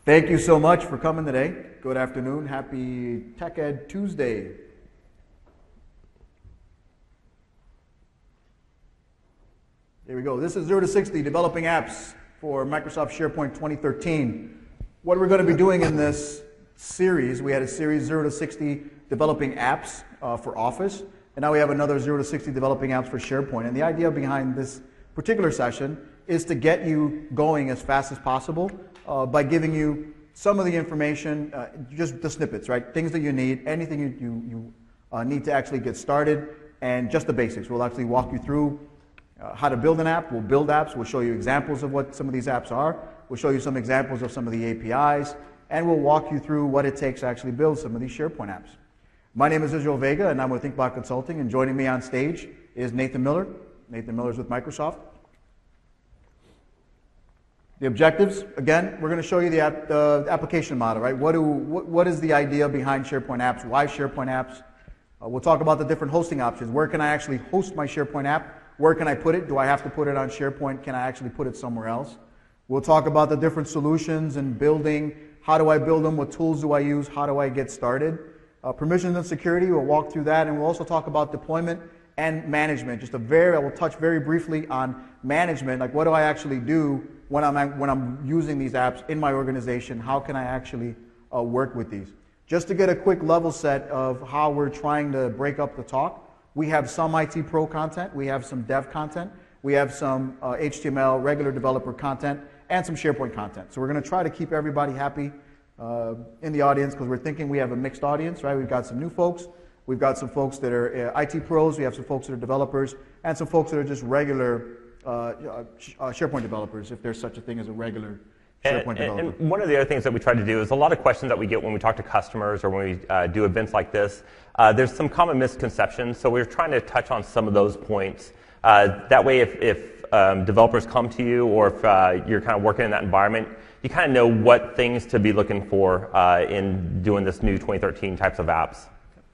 Thank you so much for coming today. Good afternoon. Happy Tech Ed Tuesday. Here we go. This is 0 to 60 Developing Apps for Microsoft SharePoint 2013. What we're going to be doing in this series, we had a series 0 to 60 Developing Apps for Office, and now we have another 0 to 60 Developing Apps for SharePoint. And the idea behind this particular session is to get you going as fast as possible by giving you some of the information, just the snippets, right? Things that you need, anything you need to actually get started, and just the basics. We'll actually walk you through how to build an app. We'll build apps. We'll show you examples of what some of these apps are. We'll show you some examples of some of the APIs, and we'll walk you through what it takes to actually build some of these SharePoint apps. My name is Israel Vega, and I'm with ThinkBot Consulting, and joining me on stage is Nathan Miller. Nathan Miller is with Microsoft. The objectives, again, we're going to show you the application model, right? What is the idea behind SharePoint apps? Why SharePoint apps? We'll talk about the different hosting options. Where can I actually host my SharePoint app? Where can I put it? Do I have to put it on SharePoint? Can I actually put it somewhere else? We'll talk about the different solutions and building. How do I build them? What tools do I use? How do I get started? Permissions and security, we'll walk through that, and we'll also talk about deployment and management. I will touch very briefly on management, like what do I actually do when I'm using these apps in my organization? How can I actually work with these? Just to get a quick level set of how we're trying to break up the talk, we have some IT Pro content, we have some dev content, we have some HTML regular developer content, and some SharePoint content. So we're going to try to keep everybody happy in the audience, because we're thinking we have a mixed audience, right? We've got some new folks, we've got some folks that are IT pros, we have some folks that are developers, and some folks that are just regular SharePoint developers, if there's such a thing as a regular SharePoint developer. And one of the other things that we try to do is a lot of questions that we get when we talk to customers or when we do events like this, there's some common misconceptions, so we're trying to touch on some of those points. That way, if developers come to you, or if you're kind of working in that environment, you kind of know what things to be looking for in doing this new 2013 types of apps.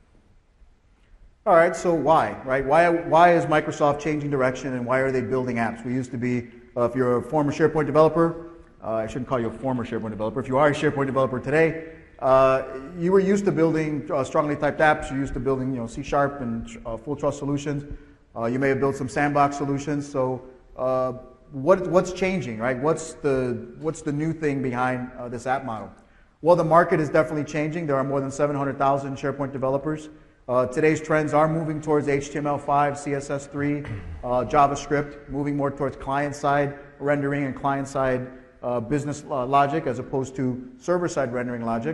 All right, so why, right? Why is Microsoft changing direction, and why are they building apps? We used to be, if you're a former SharePoint developer, I shouldn't call you a former SharePoint developer. If you are a SharePoint developer today, you were used to building strongly typed apps. You're used to building, C# and full trust solutions. You may have built some sandbox solutions. So what's changing, right? What's the new thing behind this app model? Well, the market is definitely changing. There are more than 700,000 SharePoint developers. Today's trends are moving towards HTML5, CSS3, JavaScript, moving more towards client-side rendering and client-side business logic as opposed to server-side rendering logic.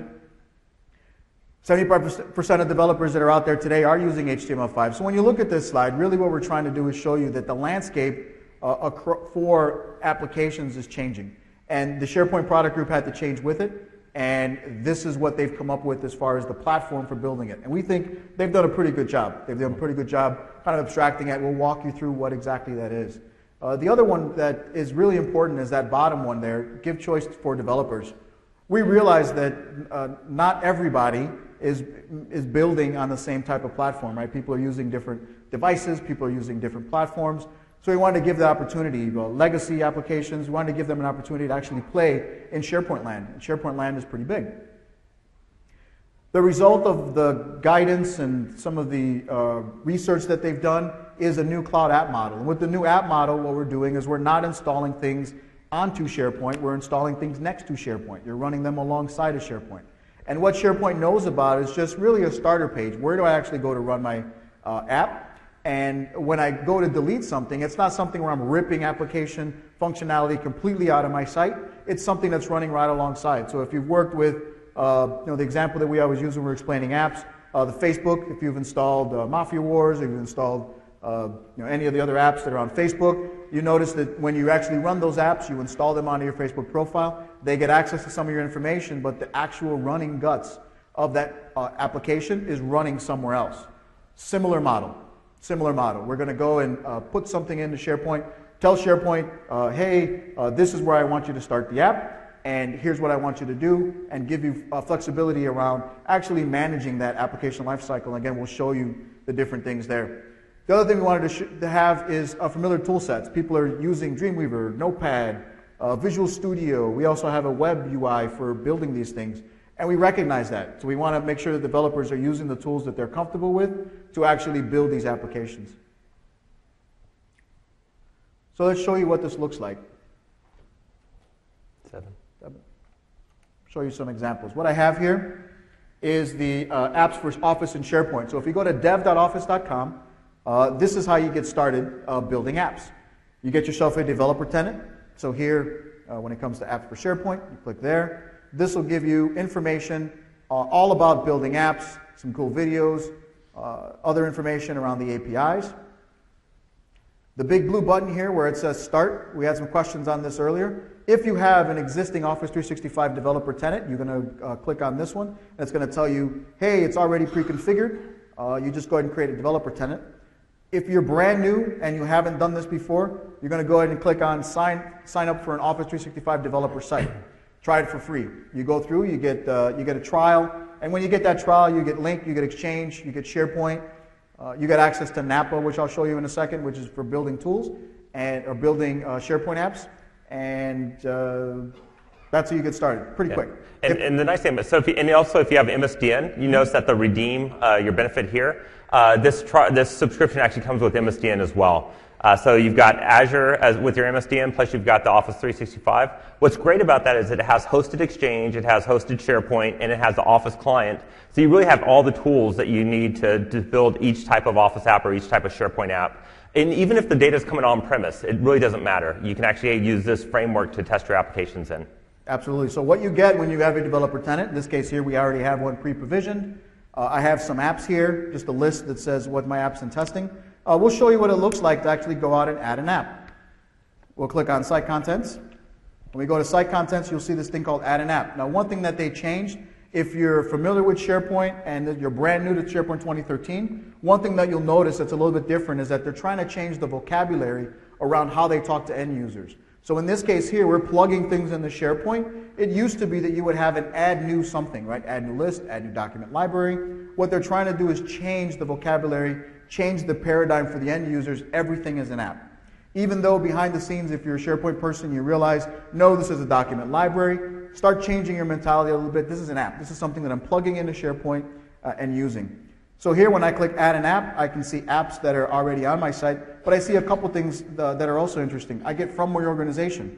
75% of developers that are out there today are using HTML5. So when you look at this slide, really what we're trying to do is show you that the landscape for applications is changing. And the SharePoint product group had to change with it. And this is what they've come up with as far as the platform for building it. And we think they've done a pretty good job. They've done a pretty good job kind of abstracting it. We'll walk you through what exactly that is. The other one that is really important is that bottom one there, give choice for developers. We realize that not everybody is building on the same type of platform, right? People are using different devices, people are using different platforms. So we wanted to give the opportunity, legacy applications, we wanted to give them an opportunity to actually play in SharePoint land. And SharePoint land is pretty big. The result of the guidance and some of the research that they've done is a new cloud app model. And with the new app model, what we're doing is we're not installing things onto SharePoint, we're installing things next to SharePoint. You're running them alongside of SharePoint. And what SharePoint knows about is just really a starter page. Where do I actually go to run my app? And when I go to delete something, it's not something where I'm ripping application functionality completely out of my site. It's something that's running right alongside. So if you've worked with the example that we always use when we're explaining apps, the Facebook, if you've installed Mafia Wars, if you've installed any of the other apps that are on Facebook, you notice that when you actually run those apps, you install them onto your Facebook profile, they get access to some of your information, but the actual running guts of that application is running somewhere else. Similar model. We're going to go and put something into SharePoint, tell SharePoint, hey, this is where I want you to start the app, and here's what I want you to do, and give you flexibility around actually managing that application lifecycle. Again, we'll show you the different things there. The other thing we wanted to have is familiar tool sets. People are using Dreamweaver, Notepad, Visual Studio. We also have a web UI for building these things. And we recognize that. So we want to make sure that developers are using the tools that they're comfortable with to actually build these applications. So let's show you what this looks like. Show you some examples. What I have here is the apps for Office and SharePoint. So if you go to dev.office.com, this is how you get started building apps. You get yourself a developer tenant. So here, when it comes to apps for SharePoint, you click there. This will give you information all about building apps, some cool videos, other information around the APIs. The big blue button here where it says Start, we had some questions on this earlier. If you have an existing Office 365 developer tenant, you're going to click on this one, and it's going to tell you, hey, it's already pre-configured. You just go ahead and create a developer tenant. If you're brand new and you haven't done this before, you're going to go ahead and click on sign up for an Office 365 developer site. Try it for free. You go through, you get a trial, and when you get that trial, you get Lync, you get Exchange, you get SharePoint, you get access to Napa, which I'll show you in a second, which is for building tools or building SharePoint apps, and that's how you get started pretty quick. And the nice thing, so if you have MSDN, you notice that the redeem your benefit here. This subscription actually comes with MSDN as well. So you've got Azure with your MSDN, plus you've got the Office 365. What's great about that is it has hosted Exchange, it has hosted SharePoint, and it has the Office client. So you really have all the tools that you need to build each type of Office app or each type of SharePoint app. And even if the data is coming on-premise, it really doesn't matter. You can actually use this framework to test your applications in. Absolutely. So what you get when you have a developer tenant, in this case here we already have one pre-provisioned. I have some apps here, just a list that says what my app's in testing. We'll show you what it looks like to actually go out and add an app. We'll click on Site Contents. When we go to Site Contents, you'll see this thing called Add an App. Now, one thing that they changed, if you're familiar with SharePoint and you're brand new to SharePoint 2013, one thing that you'll notice that's a little bit different is that they're trying to change the vocabulary around how they talk to end users. So in this case here, we're plugging things into SharePoint. It used to be that you would have an add new something, right? Add new list, add new document library. What they're trying to do is change the vocabulary, change the paradigm for the end users. Everything is an app. Even though behind the scenes, if you're a SharePoint person, you realize, no, this is a document library. Start changing your mentality a little bit. This is an app. This is something that I'm plugging into SharePoint and using. So here, when I click Add an App, I can see apps that are already on my site, but I see a couple things that are also interesting. I get From My Organization.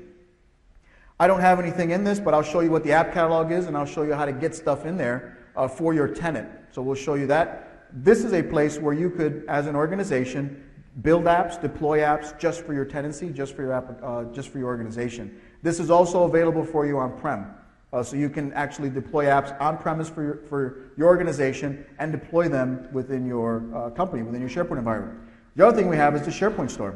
I don't have anything in this, but I'll show you what the app catalog is, and I'll show you how to get stuff in there for your tenant. So we'll show you that. This is a place where you could, as an organization, build apps, deploy apps just for your tenancy, just for your organization. This is also available for you on-prem. So you can actually deploy apps on-premise for your organization and deploy them within your company, within your SharePoint environment. The other thing we have is the SharePoint Store.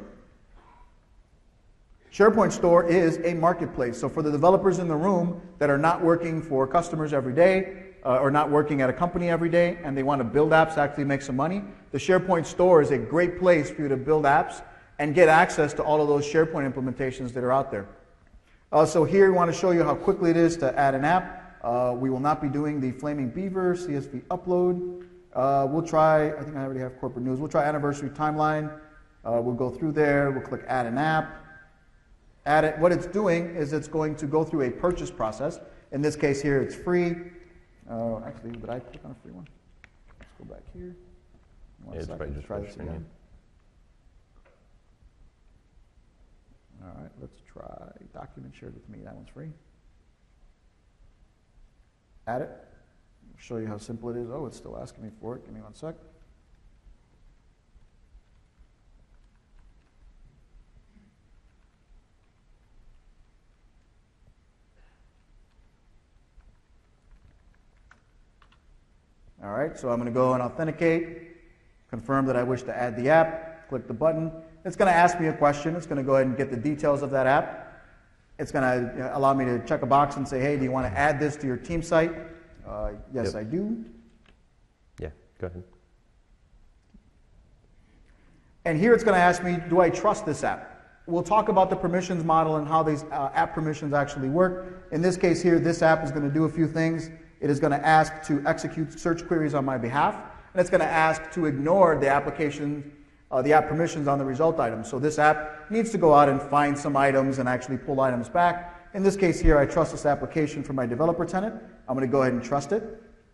SharePoint Store is a marketplace. So for the developers in the room that are not working for customers every day, or not working at a company every day, and they want to build apps to actually make some money, the SharePoint Store is a great place for you to build apps and get access to all of those SharePoint implementations that are out there. So here we want to show you how quickly it is to add an app. We will not be doing the Flaming Beaver CSV upload. We'll try, I think I already have corporate news. We'll try Anniversary Timeline. We'll go through there. We'll click Add an App. Add it. What it's doing is it's going to go through a purchase process. In this case here, it's free. Actually, did I click on a free one? Let's go back here. One second, just try this again. All right, let's try document shared with me. That one's free. Add it. I'll show you how simple it is. Oh, it's still asking me for it. Give me one sec. All right, so I'm going to go and authenticate, confirm that I wish to add the app, click the button. It's going to ask me a question. It's going to go ahead and get the details of that app. It's going to allow me to check a box and say, hey, do you want to add this to your team site? Yes, I do. Yeah, go ahead. And here it's going to ask me, do I trust this app? We'll talk about the permissions model and how these app permissions actually work. In this case here, this app is going to do a few things. It is going to ask to execute search queries on my behalf, and it's going to ask to ignore the application the app permissions on the result item. So this app needs to go out and find some items and actually pull items back. In this case here, I trust this application for my developer tenant. I'm going to go ahead and trust it.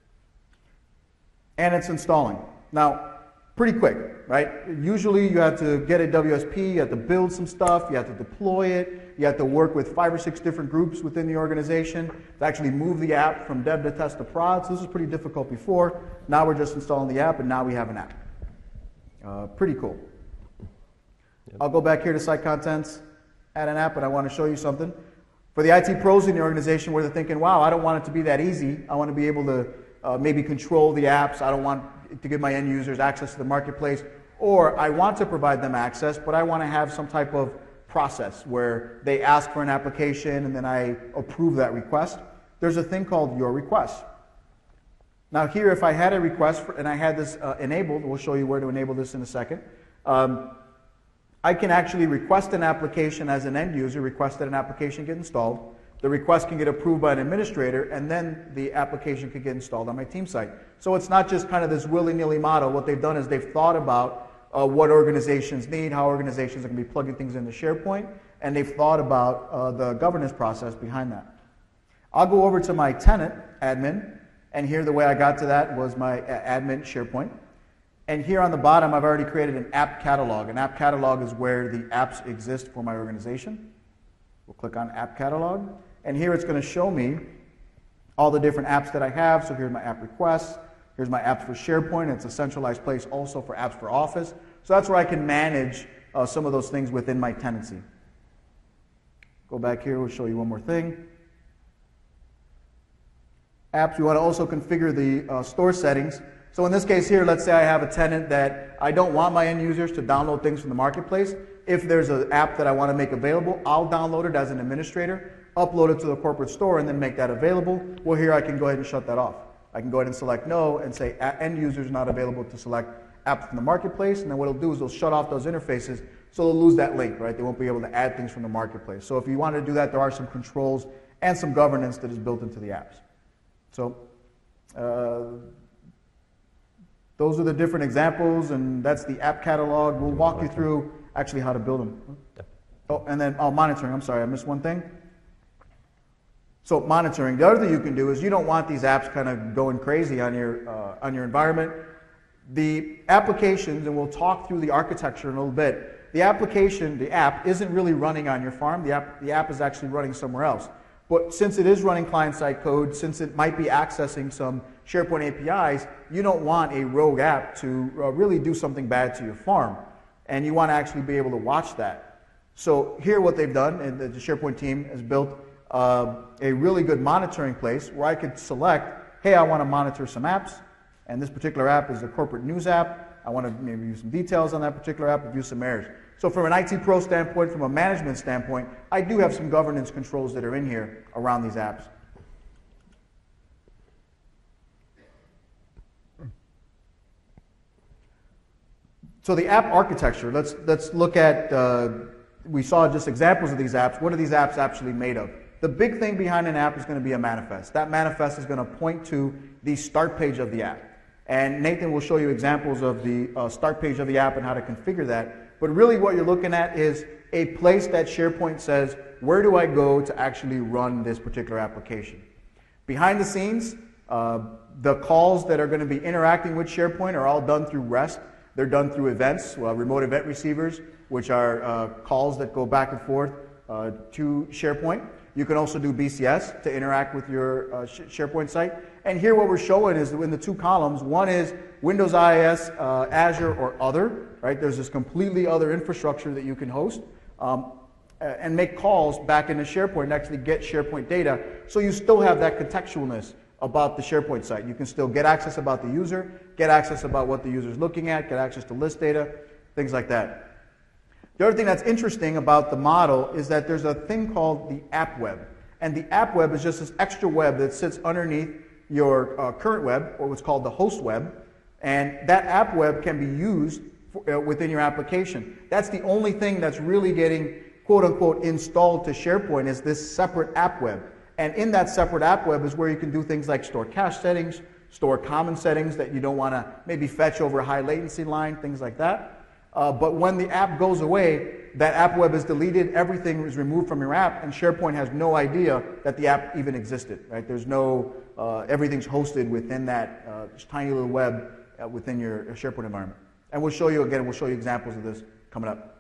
And it's installing. Now, pretty quick, right? Usually you have to get a WSP, you have to build some stuff, you have to deploy it, you have to work with 5 or 6 different groups within the organization to actually move the app from dev to test to prod. So this was pretty difficult before. Now we're just installing the app, and now we have an app. Pretty cool. Yep. I'll go back here to site contents, add an app, and I want to show you something. For the IT pros in the organization where they're thinking, wow, I don't want it to be that easy. I want to be able to maybe control the apps. I don't want to give my end users access to the marketplace. Or I want to provide them access, but I want to have some type of process where they ask for an application and then I approve that request. There's a thing called Your Request. Now here, if I had a request and I had this enabled, we'll show you where to enable this in a second. I can actually request an application as an end user, request that an application get installed. The request can get approved by an administrator, and then the application could get installed on my team site. So it's not just kind of this willy-nilly model. What they've done is they've thought about what organizations need, how organizations are going to be plugging things into SharePoint, and they've thought about the governance process behind that. I'll go over to my tenant, admin, and here the way I got to that was my admin SharePoint. And here on the bottom, I've already created an app catalog. An app catalog is where the apps exist for my organization. We'll click on App Catalog. And here it's going to show me all the different apps that I have. So here's my app requests. Here's my apps for SharePoint. It's a centralized place also for apps for Office. So that's where I can manage some of those things within my tenancy. Go back here. We'll show you one more thing. Apps, we want to also configure the store settings. So in this case here, let's say I have a tenant that I don't want my end users to download things from the marketplace. If there's an app that I want to make available, I'll download it as an administrator, upload it to the corporate store, and then make that available. Well, here I can go ahead and shut that off. I can go ahead and select no and say end users not available to select apps from the marketplace, and then what it'll do is it'll shut off those interfaces, so they'll lose that link, right? They won't be able to add things from the marketplace. So if you want to do that, there are some controls and some governance that is built into the apps. So those are the different examples, and that's the app catalog. We'll walk you through actually how to build them. Oh, and then monitoring. I'm sorry, I missed one thing. So monitoring. The other thing you can do is you don't want these apps kind of going crazy on your environment. The applications, and we'll talk through the architecture in a little bit. The application, the app, isn't really running on your farm. The app is actually running somewhere else. But since it is running client-side code, since it might be accessing some SharePoint APIs, you don't want a rogue app to really do something bad to your farm. And you want to actually be able to watch that. So here what they've done, and the SharePoint team has built a really good monitoring place where I could select, hey, I want to monitor some apps, and this particular app is a corporate news app. I want to maybe view some details on that particular app, review some errors. So from an IT pro standpoint, from a management standpoint, I do have some governance controls that are in here around these apps. So the app architecture, let's look at, we saw just examples of these apps. What are these apps actually made of? The big thing behind an app is going to be a manifest. That manifest is going to point to the start page of the app. And Nathan will show you examples of the start page of the app and how to configure that. But really what you're looking at is a place that SharePoint says, where do I go to actually run this particular application? Behind the scenes, the calls that are going to be interacting with SharePoint are all done through REST. They're done through events, remote event receivers, which are calls that go back and forth to SharePoint. You can also do BCS to interact with your SharePoint site. And here what we're showing is in the two columns, one is Windows IIS, Azure, or other, right? There's this completely other infrastructure that you can host and make calls back into SharePoint and actually get SharePoint data. So you still have that contextualness about the SharePoint site. You can still get access about the user, get access about what the user is looking at, get access to list data, things like that. The other thing that's interesting about the model is that there's a thing called the app web. And the app web is just this extra web that sits underneath your current web, or what's called the host web. And that app web can be used within your application. That's the only thing that's really getting, quote unquote, installed to SharePoint is this separate app web. And in that separate app web is where you can do things like store cache settings, store common settings that you don't want to maybe fetch over a high latency line, things like that. but when the app goes away, that app web is deleted, everything is removed from your app, and SharePoint has no idea that the app even existed, right? There's no, everything's hosted within that tiny little web within your SharePoint environment. And we'll show you, again, we'll show you examples of this coming up.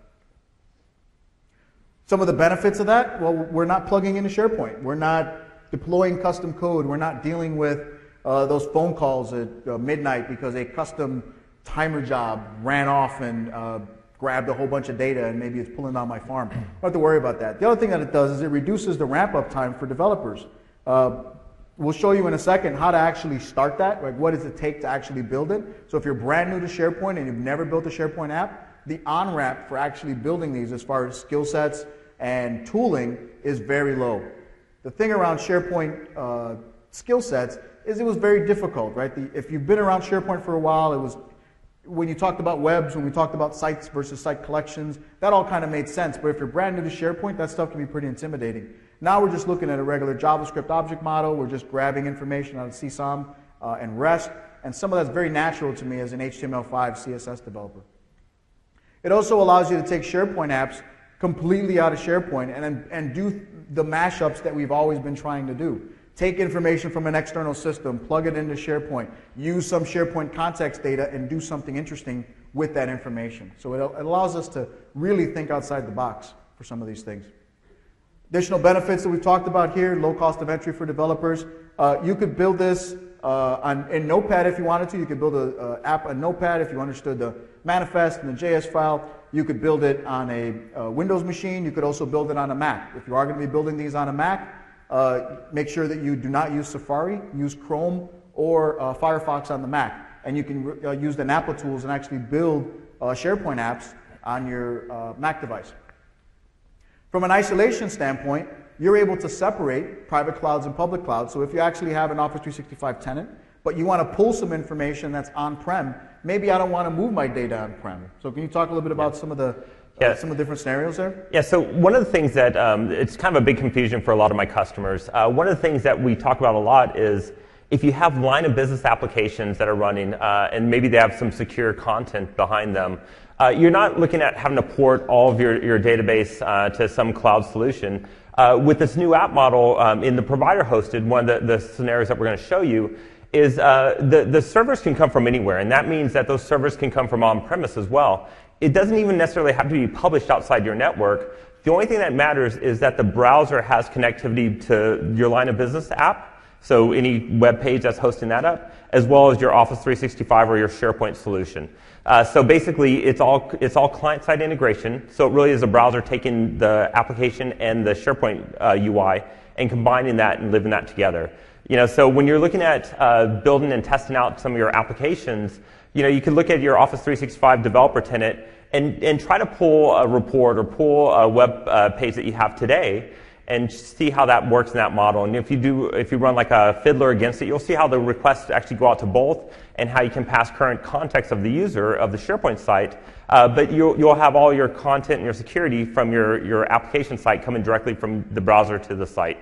Some of the benefits of that, well, we're not plugging into SharePoint. We're not deploying custom code. We're not dealing with those phone calls at midnight because a custom timer job ran off and grabbed a whole bunch of data and maybe it's pulling down my farm. Don't have to worry about that. The other thing that it does is it reduces the ramp-up time for developers. We'll show you in a second how to actually start that, like what does it take to actually build it. So if you're brand new to SharePoint and you've never built a SharePoint app, the on-ramp for actually building these as far as skill sets and tooling is very low. The thing around SharePoint skill sets is it was very difficult, right? If you've been around SharePoint for a while, it was, when you talked about webs, when we talked about sites versus site collections, that all kind of made sense. But if you're brand new to SharePoint, that stuff can be pretty intimidating. Now we're just looking at a regular JavaScript object model. We're just grabbing information out of CSOM and REST. And some of that's very natural to me as an HTML5 CSS developer. It also allows you to take SharePoint apps completely out of SharePoint and do the mashups that we've always been trying to do. Take information from an external system, plug it into SharePoint, use some SharePoint context data, and do something interesting with that information. So it allows us to really think outside the box for some of these things. Additional benefits that we've talked about here, low cost of entry for developers. You could build this in Notepad if you wanted to. You could build an app on Notepad if you understood the manifest and the JS file. You could build it on a Windows machine. You could also build it on a Mac. If you are going to be building these on a Mac, make sure that you do not use Safari, use Chrome or Firefox on the Mac. And you can use the Napa tools and actually build SharePoint apps on your Mac device. From an isolation standpoint, you're able to separate private clouds and public clouds. So if you actually have an Office 365 tenant, but you want to pull some information that's on-prem, maybe I don't want to move my data on-prem. So can you talk a little bit about some of the some of the different scenarios there? Yeah, so one of the things that, it's kind of a big confusion for a lot of my customers. One of the things that we talk about a lot is if you have line of business applications that are running and maybe they have some secure content behind them, you're not looking at having to port all of your database to some cloud solution. With this new app model in the provider hosted, one of the scenarios that we're going to show you is the servers can come from anywhere, and that means that those servers can come from on-premise as well. It doesn't even necessarily have to be published outside your network. The only thing that matters is that the browser has connectivity to your line of business app, so any web page that's hosting that up, as well as your Office 365 or your SharePoint solution. So basically, it's all client-side integration. So it really is a browser taking the application and the SharePoint UI and combining that and living that together. So when you're looking at building and testing out some of your applications, you can look at your Office 365 developer tenant and try to pull a report or pull a web page that you have today and see how that works in that model. And if you run like a fiddler against it, you'll see how the requests actually go out to both and how you can pass current context of the user of the SharePoint site. But you'll have all your content and your security from your application site coming directly from the browser to the site.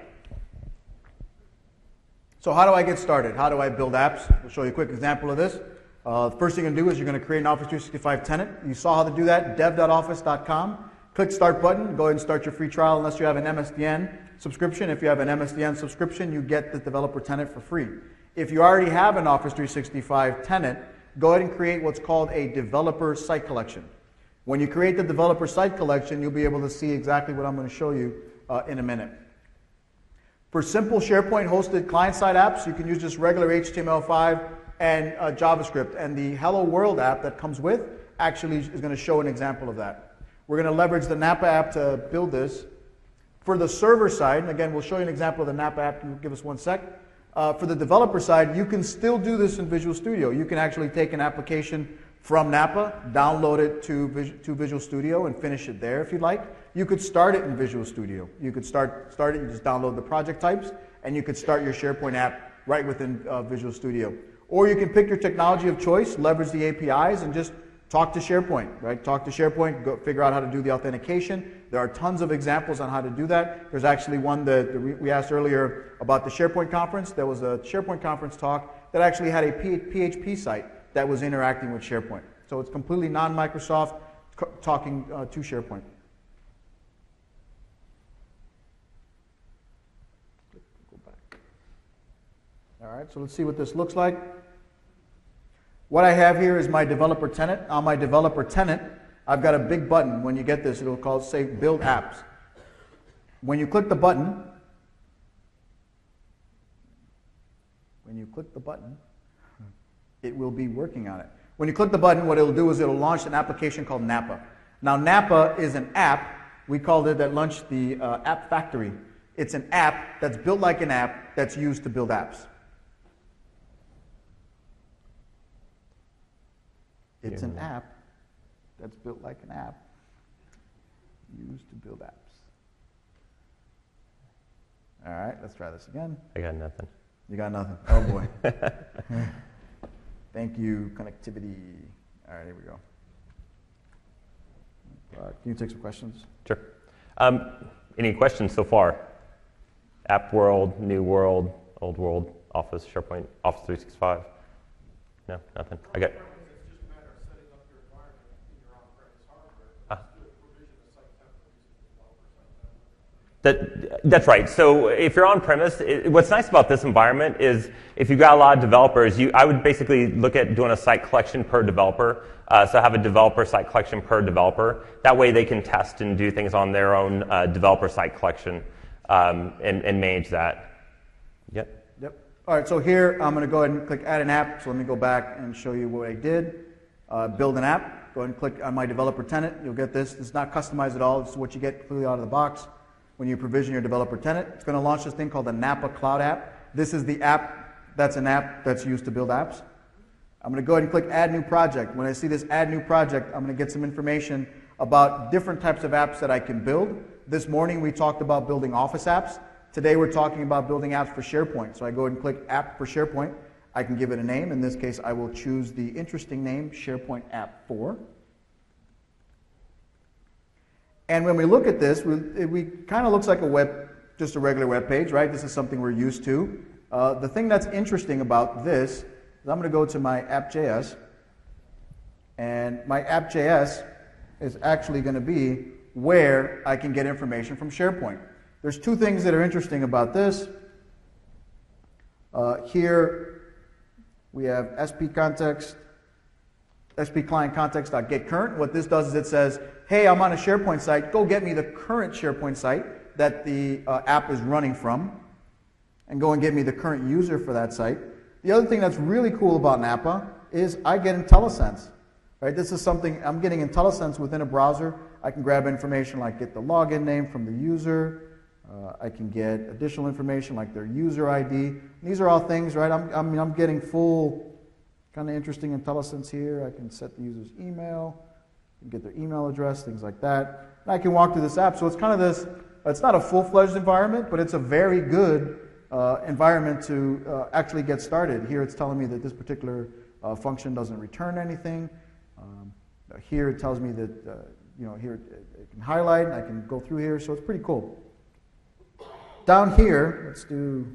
So how do I get started? How do I build apps? We'll show you a quick example of this. The first thing you're going to do is you're going to create an Office 365 tenant. You saw how to do that, dev.office.com. Click Start button. Go ahead and start your free trial unless you have an MSDN subscription. If you have an MSDN subscription, you get the developer tenant for free. If you already have an Office 365 tenant, go ahead and create what's called a developer site collection. When you create the developer site collection, you'll be able to see exactly what I'm going to show you in a minute. For simple SharePoint hosted client-side apps, you can use just regular HTML5 and JavaScript. And the Hello World app that comes with actually is going to show an example of that. We're going to leverage the Napa app to build this. For the server side, and again, we'll show you an example of the Napa app. Give us one sec. For the developer side, you can still do this in Visual Studio. You can actually take an application from Napa, download it to Visual Studio, and finish it there if you'd like. You could start it in Visual Studio. You could start it, you just download the project types, and you could start your SharePoint app right within Visual Studio. Or you can pick your technology of choice, leverage the APIs, and just talk to SharePoint, right? Talk to SharePoint, go figure out how to do the authentication. There are tons of examples on how to do that. There's actually one that we asked earlier about the SharePoint conference. There was a SharePoint conference talk that actually had a PHP site that was interacting with SharePoint. So it's completely non-Microsoft, talking to SharePoint. Go back. All right, so let's see what this looks like. What I have here is my developer tenant. On my developer tenant, I've got a big button. When you get this, it'll say Build Apps. When you click the button, it will be working on it. When you click the button, what it'll do is it'll launch an application called Napa. Now, Napa is an app. We called it at lunch the App Factory. It's an app that's built like an app that's used to build apps. It's an app that's built like an app used to build apps. All right, let's try this again. I got nothing. You got nothing. Oh, boy. Thank you, connectivity. All right, here we go. Can you take some questions? Sure. Any questions so far? App World, New World, Old World, Office, SharePoint, Office 365? No, nothing. I got. That's right. So if you're on premise, what's nice about this environment is if you've got a lot of developers, I would basically look at doing a site collection per developer. So have a developer site collection per developer. That way they can test and do things on their own developer site collection and manage that. Yep. All right, so here I'm going to go ahead and click Add an App. So let me go back and show you what I did. Build an app. Go ahead and click on my developer tenant. You'll get this. It's not customized at all. This is what you get clearly out of the box. When you provision your developer tenant, it's going to launch this thing called the Napa Cloud App. This is the app that's an app that's used to build apps. I'm going to go ahead and click Add New Project. When I see this Add New Project, I'm going to get some information about different types of apps that I can build. This morning we talked about building Office apps. Today we're talking about building apps for SharePoint. So I go ahead and click App for SharePoint. I can give it a name. In this case, I will choose the interesting name, SharePoint App 4. And when we look at this, we kind of looks like just a regular web page, right? This is something we're used to. The thing that's interesting about this is I'm going to go to my app.js, and my app.js is actually going to be where I can get information from SharePoint. There's two things that are interesting about this. Here we have SP client context.getCurrent. What this does is it says, hey, I'm on a SharePoint site. Go get me the current SharePoint site that the app is running from, and go and get me the current user for that site. The other thing that's really cool about Napa is I get IntelliSense. Right? This is something I'm getting IntelliSense within a browser. I can grab information like get the login name from the user. I can get additional information like their user ID. These are all things, right? I'm getting full kind of interesting IntelliSense here. I can set the user's email, get their email address, things like that. And I can walk through this app. So it's kind of this, it's not a full-fledged environment, but it's a very good environment to actually get started. Here it's telling me that this particular function doesn't return anything. Here it tells me that, here it can highlight, and I can go through here. So it's pretty cool. Down here, let's do,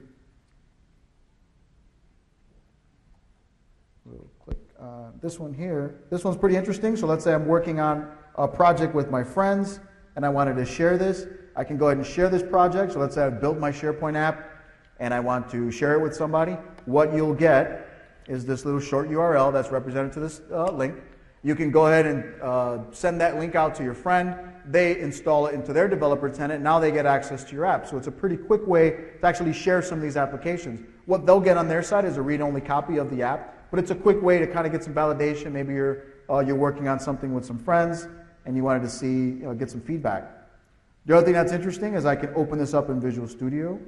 we'll click this one here. This one's pretty interesting. So let's say I'm working on a project with my friends, and I wanted to share this. I can go ahead and share this project. So let's say I've built my SharePoint app, and I want to share it with somebody. What you'll get is this little short URL that's represented to this link. You can go ahead and send that link out to your friend. They install it into their developer tenant. Now they get access to your app. So it's a pretty quick way to actually share some of these applications. What they'll get on their side is a read-only copy of the app, but it's a quick way to kind of get some validation. Maybe you're working on something with some friends and you wanted to see, get some feedback. The other thing that's interesting is I can open this up in Visual Studio.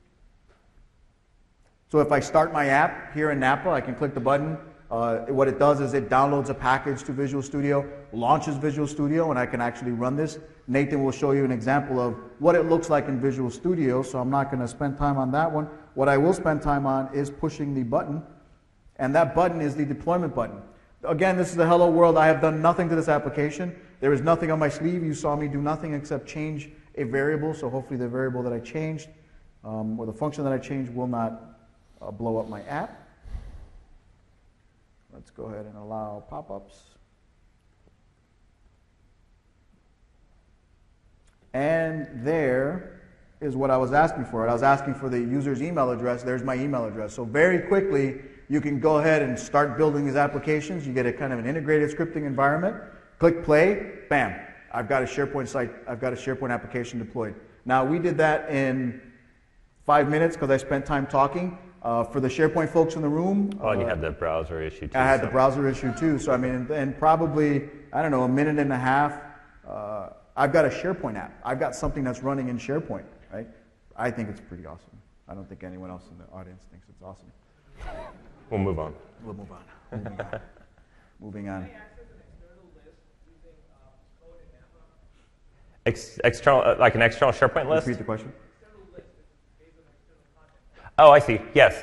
So if I start my app here in Napa, I can click the button. What it does is it downloads a package to Visual Studio, launches Visual Studio, and I can actually run this. Nathan will show you an example of what it looks like in Visual Studio, so I'm not going to spend time on that one. What I will spend time on is pushing the button, and that button is the deployment button. Again, this is the hello world. I have done nothing to this application. There is nothing on my sleeve. You saw me do nothing except change a variable, so hopefully the variable that I changed, or the function that I changed, will not blow up my app. Let's go ahead and allow pop-ups. And there is what I was asking for. I was asking for the user's email address. There's my email address. So very quickly, you can go ahead and start building these applications. You get a kind of an integrated scripting environment. Click play, bam. I've got a SharePoint site. I've got a SharePoint application deployed. Now, we did that in 5 minutes because I spent time talking. For the SharePoint folks in the room. Oh, and you had the browser issue too. I had the browser issue too. So I mean, and probably, I don't know, a minute and a half, I've got a SharePoint app. I've got something that's running in SharePoint, right? I think it's pretty awesome. I don't think anyone else in the audience thinks it's awesome. We'll move on. We'll move on. Moving on. External, like an external SharePoint list? Repeat the question. Oh, I see. Yes.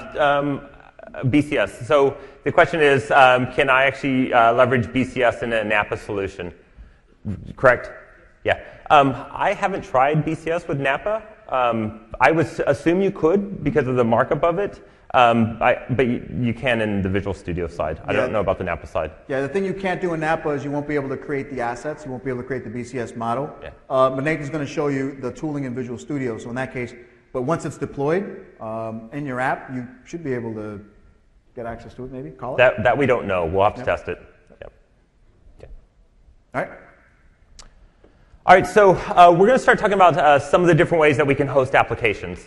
BCS. So the question is, can I actually leverage BCS in a Napa solution? Correct? Yeah. I haven't tried BCS with Napa. I would assume you could because of the markup of it. But you can in the Visual Studio side. I don't know about the Napa side. Yeah, the thing you can't do in Napa is you won't be able to create the assets. You won't be able to create the BCS model. Yeah. But Nathan's going to show you the tooling in Visual Studio. So in that case, but once it's deployed in your app, you should be able to get access to it, maybe? Call it? That we don't know. We'll have to test it. Yep. Yeah. All right. All right, so we're going to start talking about some of the different ways that we can host applications.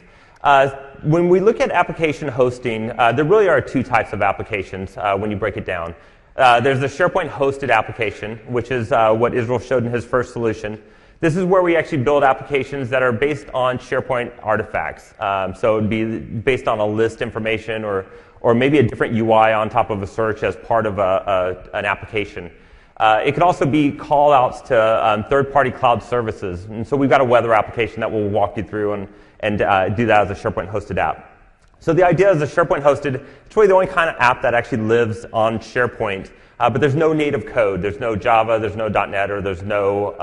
When we look at application hosting, there really are two types of applications when you break it down. There's the SharePoint hosted application, which is what Israel showed in his first solution. This is where we actually build applications that are based on SharePoint artifacts. So it would be based on a list information or maybe a different UI on top of a search as part of an application. It could also be call-outs to third-party cloud services. And so we've got a weather application that we'll walk you through and do that as a SharePoint hosted app. So the idea is a SharePoint hosted, it's really the only kind of app that actually lives on SharePoint. But there's no native code. There's no Java, there's no .NET, or there's no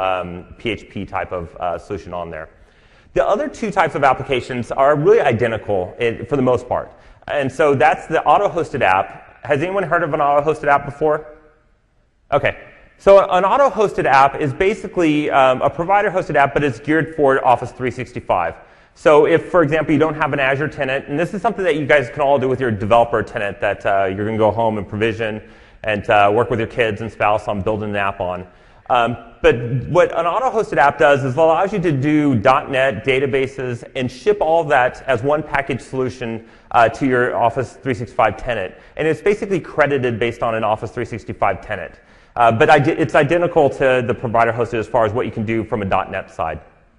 PHP type of solution on there. The other two types of applications are really identical for the most part. And so that's the auto-hosted app. Has anyone heard of an auto-hosted app before? Okay. So an auto-hosted app is basically a provider-hosted app, but it's geared for Office 365. So if, for example, you don't have an Azure tenant, and this is something that you guys can all do with your developer tenant that you're going to go home and provision and work with your kids and spouse on building an app on. But what an auto-hosted app does is it allows you to do .NET databases and ship all of that as one package solution to your Office 365 tenant. And it's basically credited based on an Office 365 tenant. But it's identical to the provider-hosted as far as what you can do from a .NET side.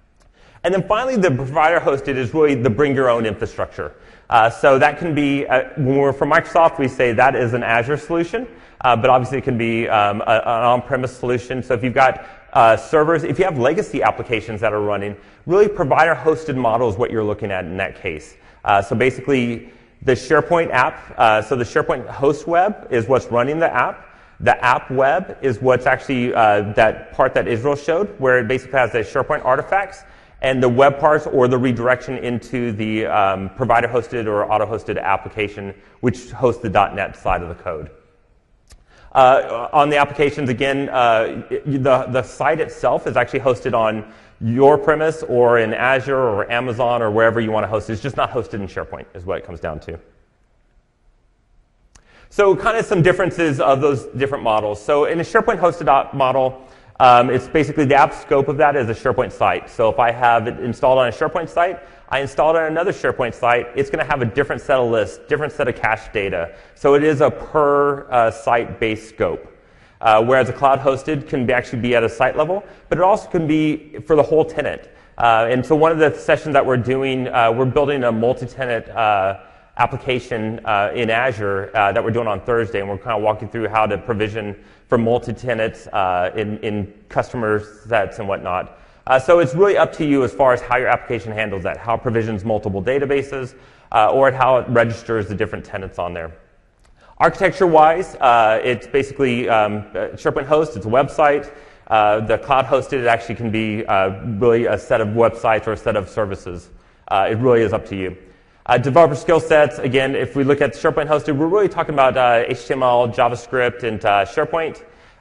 And then finally, the provider-hosted is really the bring-your-own infrastructure. So that can be, when we're from Microsoft, we say that is an Azure solution. But obviously, it can be an on-premise solution. So if you've got servers, if you have legacy applications that are running, really provider-hosted model is what you're looking at in that case. So basically, the SharePoint app, so the SharePoint host web is what's running the app. The app web is what's actually that part that Israel showed, where it basically has the SharePoint artifacts. And the web parts or the redirection into the provider-hosted or auto-hosted application, which hosts the .NET side of the code. On the applications, again, the site itself is actually hosted on your premise or in Azure or Amazon or wherever you want to host it. It's just not hosted in SharePoint is what it comes down to. So kind of some differences of those different models. So in a SharePoint hosted model, it's basically the app scope of that is a SharePoint site. So if I have it installed on a SharePoint site, I install it on another SharePoint site, it's going to have a different set of lists, different set of cache data. So it is a per site-based scope. Whereas a cloud hosted can actually be at a site level, but it also can be for the whole tenant. And so one of the sessions that we're doing, we're building a multi-tenant application in Azure that we're doing on Thursday, and we're kind of walking through how to provision for multi-tenants in customer sets and whatnot. So it's really up to you as far as how your application handles that, how it provisions multiple databases, or how it registers the different tenants on there. Architecture-wise, it's basically SharePoint host, it's a website. The cloud hosted, it actually can be really a set of websites or a set of services. It really is up to you. Developer skill sets, again, if we look at SharePoint hosted, we're really talking about HTML, JavaScript, and SharePoint.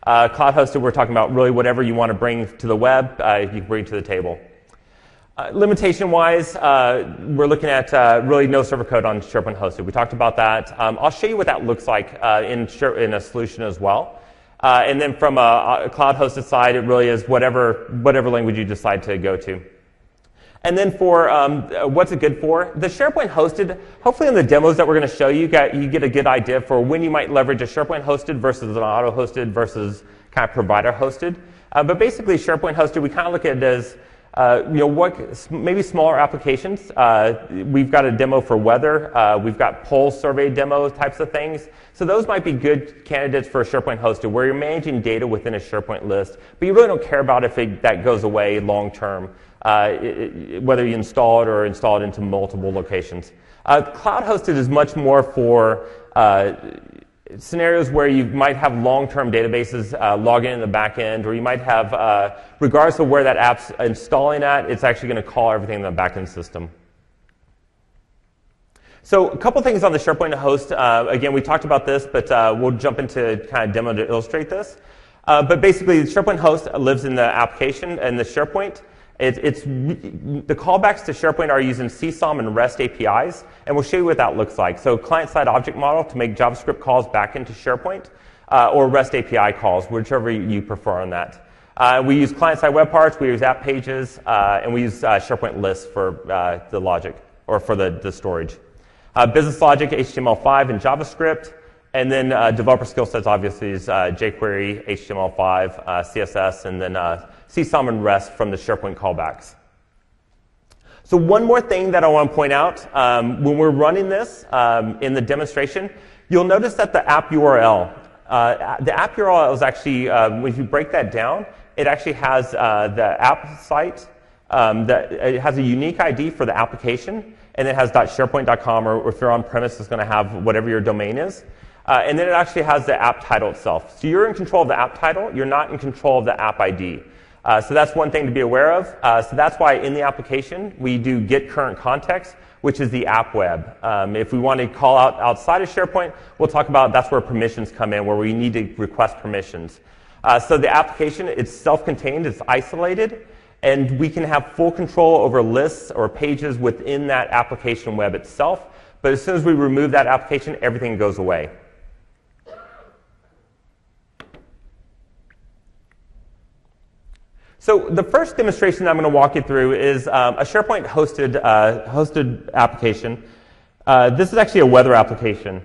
Cloud hosted, we're talking about really whatever you want to bring to the web, you can bring to the table. Limitation-wise, we're looking at really no server code on SharePoint hosted. We talked about that. I'll show you what that looks like in a solution as well. And then from a cloud hosted side, it really is whatever language you decide to go to. And then for what's it good for? The SharePoint hosted, hopefully in the demos that we're going to show you, you get a good idea for when you might leverage a SharePoint hosted versus an auto hosted versus kind of provider hosted. But basically SharePoint hosted, we kind of look at it as maybe smaller applications. We've got a demo for weather. We've got poll survey demo types of things. So those might be good candidates for a SharePoint hosted where you're managing data within a SharePoint list, but you really don't care about if that goes away long term, whether you install it or install it into multiple locations. Cloud hosted is much more for scenarios where you might have long-term databases log in the back end, or you might have, regardless of where that app's installing at, it's actually going to call everything in the back-end system. So a couple things on the SharePoint host. Again, we talked about this, but we'll jump into kind of demo to illustrate this. But basically, the SharePoint host lives in the application and the SharePoint. The callbacks to SharePoint are using CSOM and REST APIs, and we'll show you what that looks like. So client-side object model to make JavaScript calls back into SharePoint, or REST API calls, whichever you prefer on that. We use client-side web parts, we use app pages, and we use SharePoint lists for the logic, or for the storage. Business logic, HTML5 and JavaScript, and then developer skill sets obviously is jQuery, HTML5, CSS, and then CSOM and REST from the SharePoint callbacks. So one more thing that I want to point out, when we're running this in the demonstration, you'll notice that the app URL, is actually, when you break that down, it actually has the app site, it has a unique ID for the application, and it has .sharepoint.com, or if you're on premise, it's going to have whatever your domain is. And then it actually has the app title itself. So you're in control of the app title, you're not in control of the app ID. So that's one thing to be aware of. So that's why in the application, we do get current context, which is the app web. If we want to call out outside of SharePoint, we'll talk about that's where permissions come in, where we need to request permissions. So the application, it's self-contained, it's isolated, and we can have full control over lists or pages within that application web itself. But as soon as we remove that application, everything goes away. So the first demonstration I'm going to walk you through is a SharePoint hosted application. This is actually a weather application.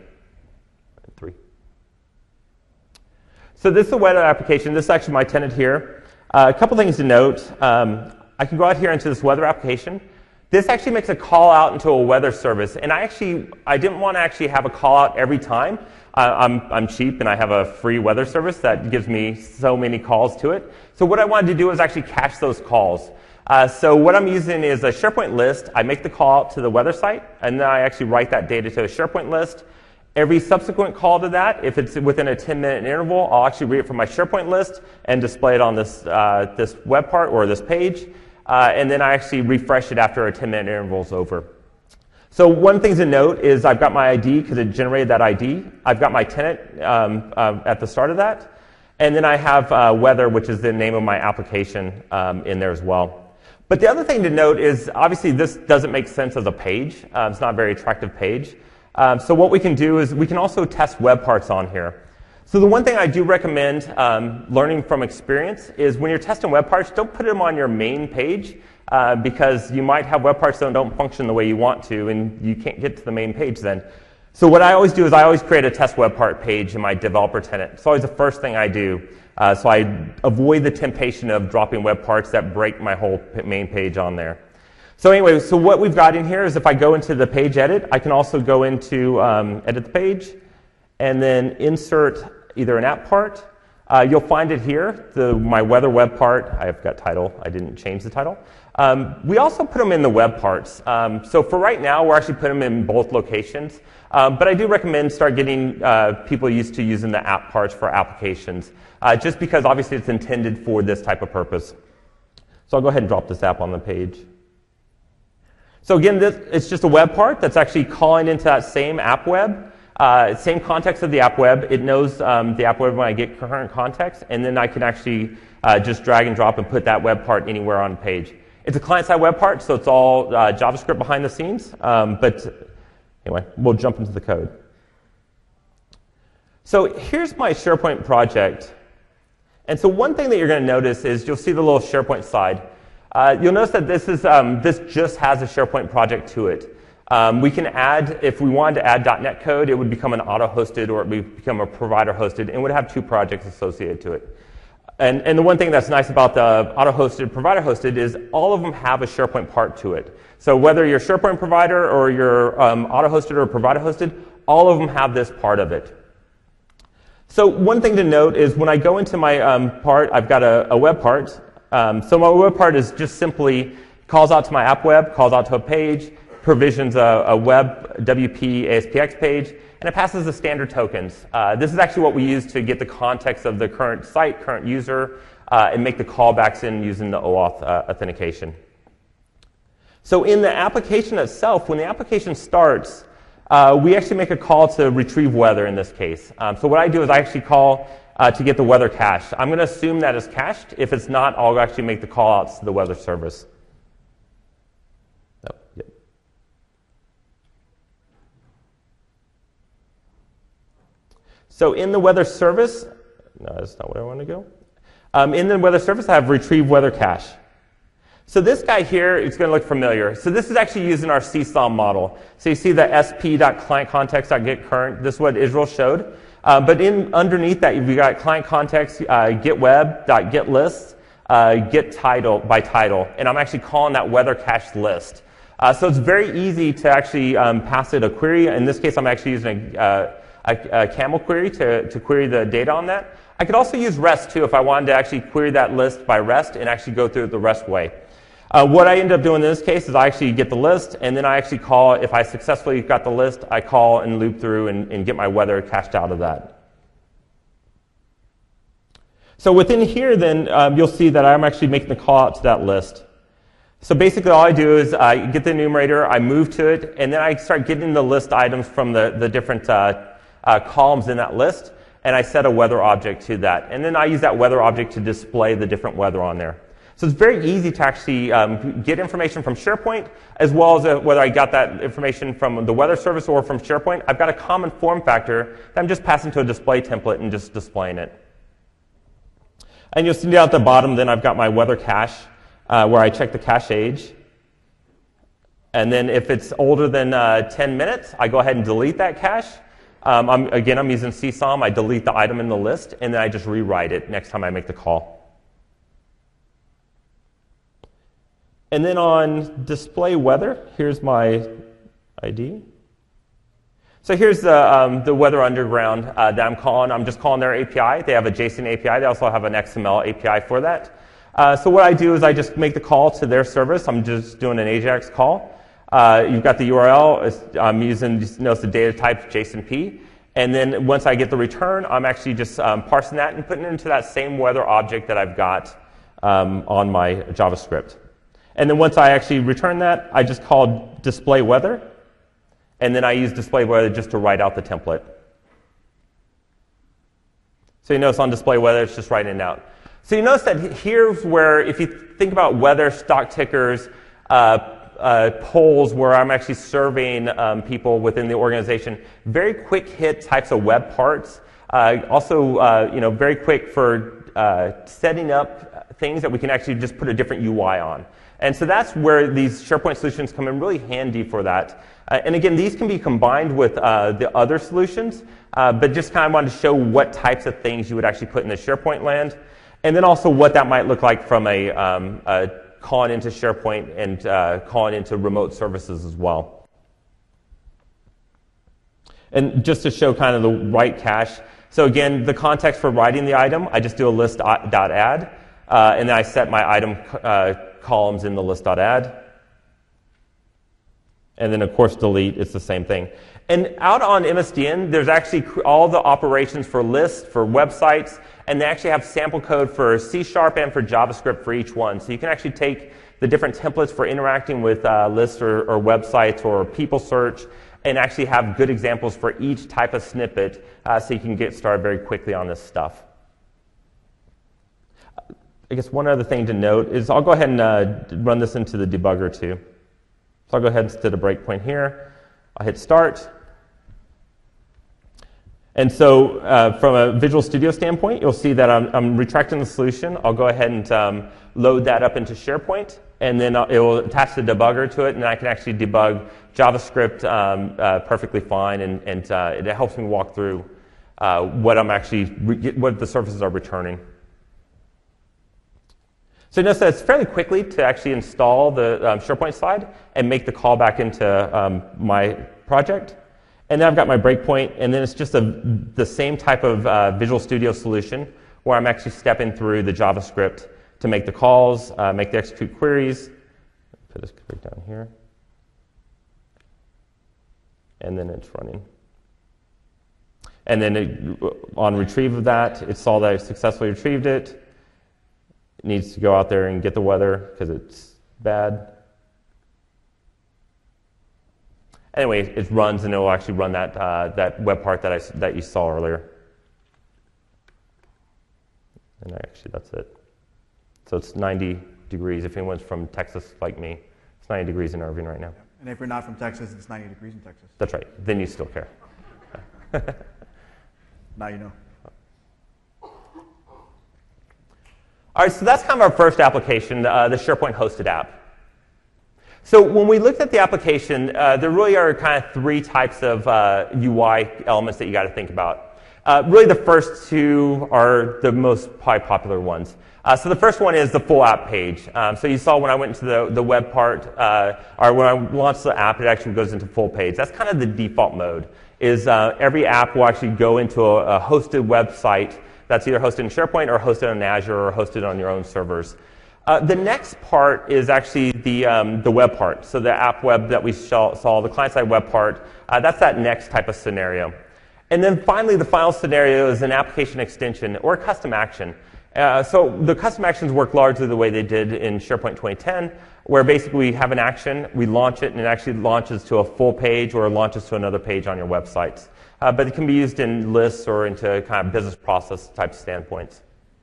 So this is a weather application. This is actually my tenant here. A couple things to note. I can go out here into this weather application. This actually makes a call out into a weather service, and I didn't want to actually have a call out every time. I'm cheap, and I have a free weather service that gives me so many calls to it. So what I wanted to do is actually cache those calls. So what I'm using is a SharePoint list. I make the call out to the weather site, and then I actually write that data to a SharePoint list. Every subsequent call to that, if it's within a 10-minute interval, I'll actually read it from my SharePoint list and display it on this web part or this page. And then I actually refresh it after a 10-minute interval is over. So one thing to note is I've got my ID because it generated that ID. I've got my tenant at the start of that. And then I have weather, which is the name of my application in there as well. But the other thing to note is obviously this doesn't make sense as a page. It's not a very attractive page. So what we can do is we can also test web parts on here. So the one thing I do recommend, learning from experience, is when you're testing web parts, don't put them on your main page because you might have web parts that don't function the way you want to, and you can't get to the main page then. So what I always do is I always create a test web part page in my developer tenant. It's always the first thing I do. So I avoid the temptation of dropping web parts that break my whole main page on there. So anyway, so what we've got in here is if I go into the page edit, I can also go into edit the page and then insert either an app part. You'll find it here, my weather web part. I've got title. I didn't change the title. We also put them in the web parts. So for right now, we're actually putting them in both locations. But I do recommend start getting people used to using the app parts for applications, just because obviously it's intended for this type of purpose. So I'll go ahead and drop this app on the page. So again, it's just a web part that's actually calling into that same app web. Same context of the app web. It knows the app web when I get current context, and then I can actually just drag and drop and put that web part anywhere on the page. It's a client-side web part, so it's all JavaScript behind the scenes. But anyway, we'll jump into the code. So here's my SharePoint project. And so one thing that you're going to notice is you'll see the little SharePoint slide. You'll notice that this just has a SharePoint project to it. We can add, if we wanted to add .NET code, it would become an auto-hosted or it would become a provider-hosted and would have 2 projects associated to it. And the one thing that's nice about the auto-hosted, provider-hosted is all of them have a SharePoint part to it. So whether you're SharePoint provider or you're auto-hosted or provider-hosted, all of them have this part of it. So one thing to note is when I go into my part, I've got a web part. So my web part is just simply calls out to my app web, calls out to a page, provisions a web WP ASPX page, and it passes the standard tokens. This is actually what we use to get the context of the current site, current user, and make the callbacks in using the OAuth authentication. So in the application itself, when the application starts, we actually make a call to retrieve weather in this case. So what I do is I actually call to get the weather cached. I'm going to assume that it's cached. If it's not, I'll actually make the call outs to the weather service. Oh, yep. So in the weather service, no, that's not where I want to go. In the weather service, I have retrieve weather cache. So this guy here is going to look familiar. So this is actually using our CSOM model. So you see the sp.clientContext.getCurrent. This is what Israel showed. But underneath that, you've got client context, getWeb.getList, get title by title. And I'm actually calling that weather cache list. So it's very easy to actually pass it a query. In this case, I'm actually using a camel query to query the data on that. I could also use REST too if I wanted to actually query that list by REST and actually go through it the REST way. What I end up doing in this case is I actually get the list, and then I actually call, if I successfully got the list, I call and loop through and get my weather cached out of that. So within here then, you'll see that I'm actually making the call out to that list. So basically all I do is I get the enumerator, I move to it, and then I start getting the list items from the different columns in that list, and I set a weather object to that. And then I use that weather object to display the different weather on there. So it's very easy to actually get information from SharePoint, as well as whether I got that information from the weather service or from SharePoint. I've got a common form factor that I'm just passing to a display template and just displaying it. And you'll see down at the bottom, then I've got my weather cache, where I check the cache age. And then if it's older than 10 minutes, I go ahead and delete that cache. I'm using CSOM. I delete the item in the list, and then I just rewrite it next time I make the call. And then on display weather, here's my ID. So here's the Weather Underground that I'm calling. I'm just calling their API. They have a JSON API. They also have an XML API for that. So what I do is I just make the call to their service. I'm just doing an AJAX call. You've got the URL. I'm using, notice the data type JSONP. And then once I get the return, I'm actually just parsing that and putting it into that same weather object that I've got on my JavaScript. And then once I actually return that, I just call display weather. And then I use display weather just to write out the template. So you notice on display weather, it's just writing it out. So you notice that here's where, if you think about weather, stock tickers, polls where I'm actually surveying people within the organization, very quick hit types of web parts. Also, very quick for setting up things that we can actually just put a different UI on. And so that's where these SharePoint solutions come in really handy for that. And again, these can be combined with the other solutions, but just kind of wanted to show what types of things you would actually put in the SharePoint land, and then also what that might look like from a calling into SharePoint and calling into remote services as well. And just to show kind of the write cache. So again, the context for writing the item, I just do a list.add, and then I set my item columns in the list.add. And then, of course, delete, it's the same thing. And out on MSDN, there's actually all the operations for lists, for websites, and they actually have sample code for C# and for JavaScript for each one. So you can actually take the different templates for interacting with lists or websites or people search and actually have good examples for each type of snippet so you can get started very quickly on this stuff. I guess one other thing to note is I'll go ahead and run this into the debugger too. So I'll go ahead and set a breakpoint here. I'll hit start. And so from a Visual Studio standpoint, you'll see that I'm retracting the solution. I'll go ahead and load that up into SharePoint, and then it will attach the debugger to it, and I can actually debug JavaScript perfectly fine, and it helps me walk through what the surfaces are returning. So notice that it's fairly quickly to actually install the SharePoint side and make the call back into my project. And then I've got my breakpoint, and then it's just the same type of Visual Studio solution where I'm actually stepping through the JavaScript to make the calls, make the execute queries. Put this right down here. And then it's running. And then on retrieve of that, it saw that I successfully retrieved it. It needs to go out there and get the weather because it's bad. Anyway, it runs and it will actually run that web part that you saw earlier. And actually, that's it. So it's 90 degrees. If anyone's from Texas like me, it's 90 degrees in Irving right now. And if you're not from Texas, it's 90 degrees in Texas. That's right. Then you still care. Now you know. All right, so that's kind of our first application, the SharePoint hosted app. So when we looked at the application, there really are kind of three types of UI elements that you got to think about. Really, the first two are the most probably popular ones. So the first one is the full app page. So you saw when I went into the web part, or when I launched the app, it actually goes into full page. That's kind of the default mode. Is every app will actually go into a hosted website that's either hosted in SharePoint or hosted on Azure or hosted on your own servers. The next part is actually the web part. So the app web that we saw, the client-side web part, that's that next type of scenario. And then finally, the final scenario is an application extension or a custom action. So the custom actions work largely the way they did in SharePoint 2010, where basically we have an action, we launch it, and it actually launches to a full page or launches to another page on your websites. But it can be used in lists or into kind of business process type standpoints.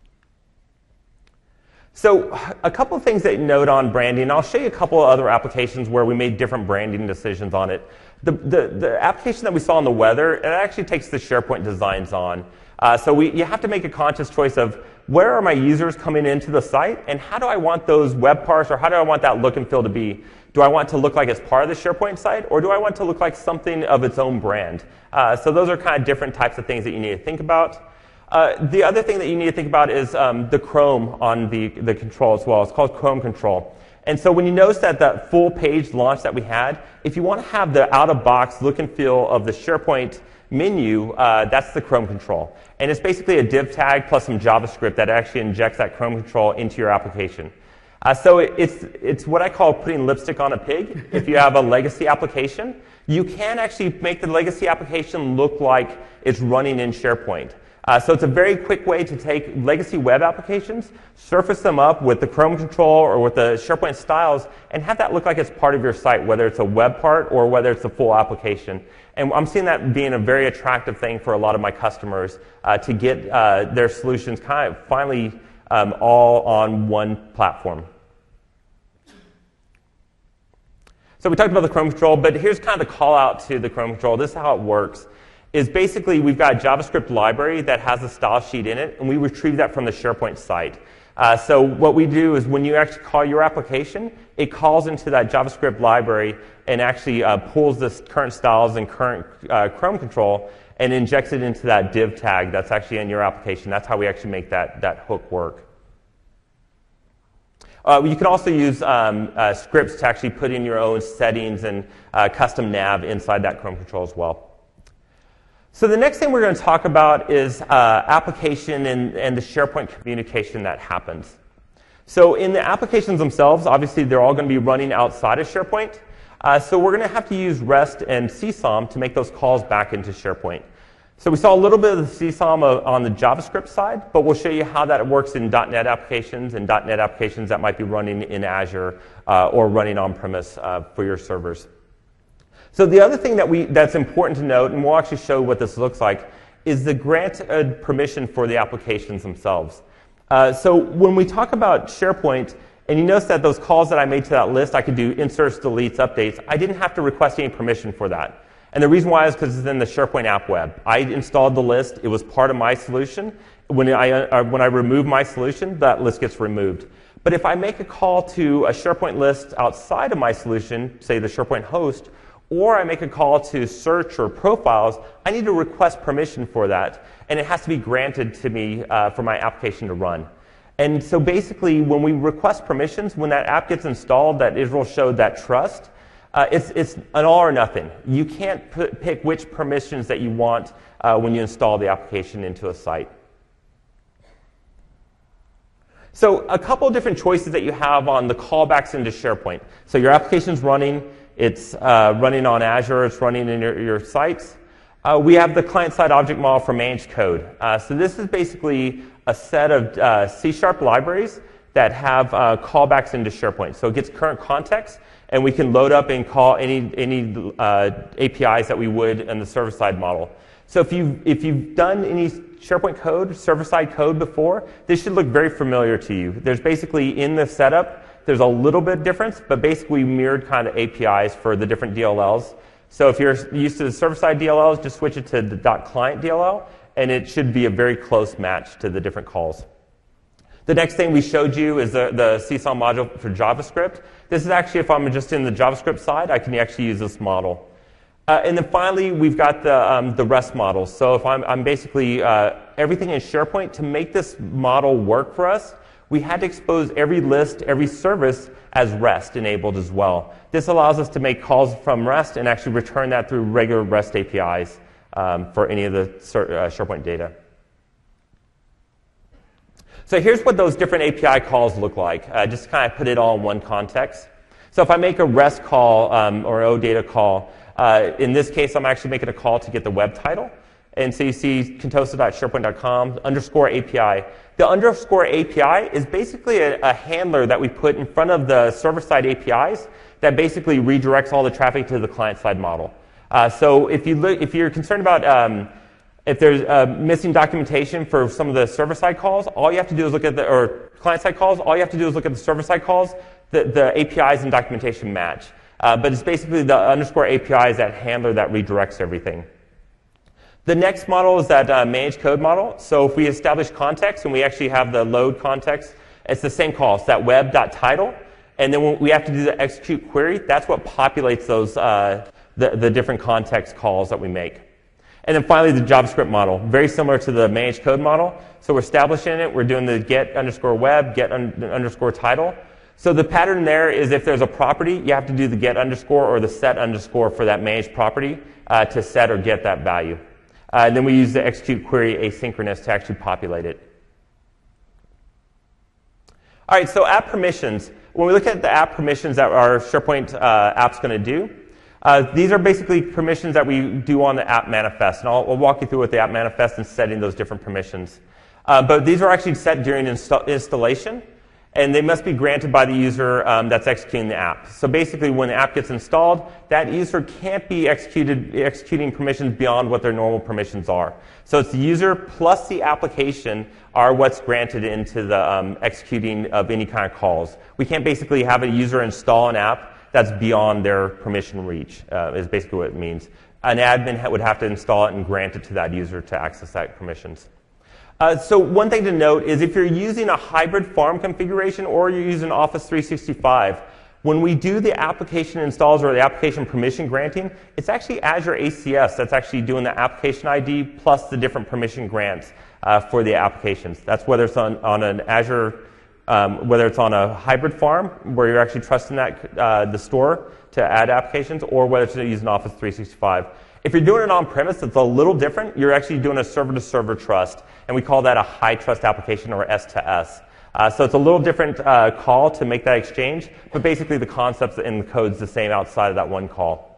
So a couple of things that you note on branding. I'll show you a couple of other applications where we made different branding decisions on it. The application that we saw on the weather, it actually takes the SharePoint designs on. So you have to make a conscious choice of where are my users coming into the site, and how do I want those web parts, or how do I want that look and feel to be? Do I want it to look like it's part of the SharePoint site, or do I want it to look like something of its own brand? So those are kind of different types of things that you need to think about. The other thing that you need to think about is the Chrome on the control as well. It's called Chrome Control. And so when you notice that full page launch that we had, if you want to have the out-of-box look and feel of the SharePoint menu, that's the Chrome Control. And it's basically a div tag plus some JavaScript that actually injects that Chrome Control into your application. So it's what I call putting lipstick on a pig. If you have a legacy application, you can actually make the legacy application look like it's running in SharePoint. So it's a very quick way to take legacy web applications, surface them up with the Chrome Control or with the SharePoint styles, and have that look like it's part of your site, whether it's a web part or whether it's a full application. And I'm seeing that being a very attractive thing for a lot of my customers to get their solutions kind of finally all on one platform. So we talked about the Chrome Control, but here's kind of the call out to the Chrome Control. This is how it works. Is basically we've got a JavaScript library that has a style sheet in it, and we retrieve that from the SharePoint site. So what we do is when you actually call your application, it calls into that JavaScript library and actually pulls the current styles and current Chrome Control and injects it into that div tag that's actually in your application. That's how we actually make that hook work. You can also use scripts to actually put in your own settings and custom nav inside that Chrome Control as well. So the next thing we're going to talk about is application and the SharePoint communication that happens. So in the applications themselves, obviously they're all going to be running outside of SharePoint. So we're going to have to use REST and CSOM to make those calls back into SharePoint. So we saw a little bit of the CSOM on the JavaScript side, but we'll show you how that works in .NET applications and .NET applications that might be running in Azure or running on-premise for your servers. So the other thing that's important to note, and we'll actually show what this looks like, is the granted permission for the applications themselves. So when we talk about SharePoint, and you notice that those calls that I made to that list, I could do inserts, deletes, updates. I didn't have to request any permission for that. And the reason why is because it's in the SharePoint app web. I installed the list. It was part of my solution. When I remove my solution, that list gets removed. But if I make a call to a SharePoint list outside of my solution, say the SharePoint host, or I make a call to search or profiles, I need to request permission for that. And it has to be granted to me for my application to run. And so basically, when we request permissions, when that app gets installed, that Israel showed that trust, it's an all or nothing. You can't pick which permissions that you want when you install the application into a site. So a couple of different choices that you have on the callbacks into SharePoint. So your application's running, it's running on Azure, it's running in your sites. We have the client-side object model for managed code. So this is basically a set of C# libraries that have callbacks into SharePoint. So it gets current context, and we can load up and call any APIs that we would in the server-side model. So if you've done any SharePoint code, server-side code before, this should look very familiar to you. There's basically, in the setup, there's a little bit difference, but basically we mirrored kind of APIs for the different DLLs. So if you're used to the server-side DLLs, just switch it to the .client DLL, and it should be a very close match to the different calls. The next thing we showed you is the CSON module for JavaScript. This is actually, if I'm just in the JavaScript side, I can actually use this model. And then finally, we've got the REST model. So if I'm basically everything in SharePoint, to make this model work for us, we had to expose every list, every service as REST enabled as well. This allows us to make calls from REST and actually return that through regular REST APIs for any of the SharePoint data. So here's what those different API calls look like, just to kind of put it all in one context. So if I make a REST call or an OData call, in this case, I'm actually making a call to get the web title. And so you see contoso.sharepoint.com _API. The underscore API is basically a handler that we put in front of the server-side APIs that basically redirects all the traffic to the client-side model. So if you're concerned about if there's missing documentation for some of the server-side calls, all you have to do is look at or client-side calls, all you have to do is look at the server-side calls. The APIs and documentation match. But it's basically the underscore API is that handler that redirects everything. The next model is that managed code model. So if we establish context and we actually have the load context, it's the same call. It's that web.title. And then when we have to do the execute query, that's what populates those the different context calls that we make. And then finally, the JavaScript model, very similar to the managed code model. So we're establishing it. We're doing the get underscore web, get underscore title. So the pattern there is if there's a property, you have to do the get underscore or the set underscore for that managed property to set or get that value. And then we use the execute query asynchronous to actually populate it. All right, so app permissions. When we look at the app permissions that our SharePoint app's going to do, these are basically permissions that we do on the app manifest. And I'll walk you through with the app manifest and setting those different permissions. But these are actually set during installation. And they must be granted by the user that's executing the app. So basically, when the app gets installed, that user can't be executing permissions beyond what their normal permissions are. So it's the user plus the application are what's granted into the executing of any kind of calls. We can't basically have a user install an app that's beyond their permission reach, is basically what it means. An admin would have to install it and grant it to that user to access that permissions. So one thing to note is if you're using a hybrid farm configuration or you're using Office 365, when we do the application installs or the application permission granting, it's actually Azure ACS that's actually doing the application ID plus the different permission grants for the applications. That's whether it's on an Azure, whether it's on a hybrid farm where you're actually trusting that the store to add applications, or whether it's using Office 365. If you're doing it on-premise, it's a little different. You're actually doing a server-to-server trust, and we call that a high-trust application, or S2S. So it's a little different call to make that exchange, but basically the concepts in the code's the same outside of that one call.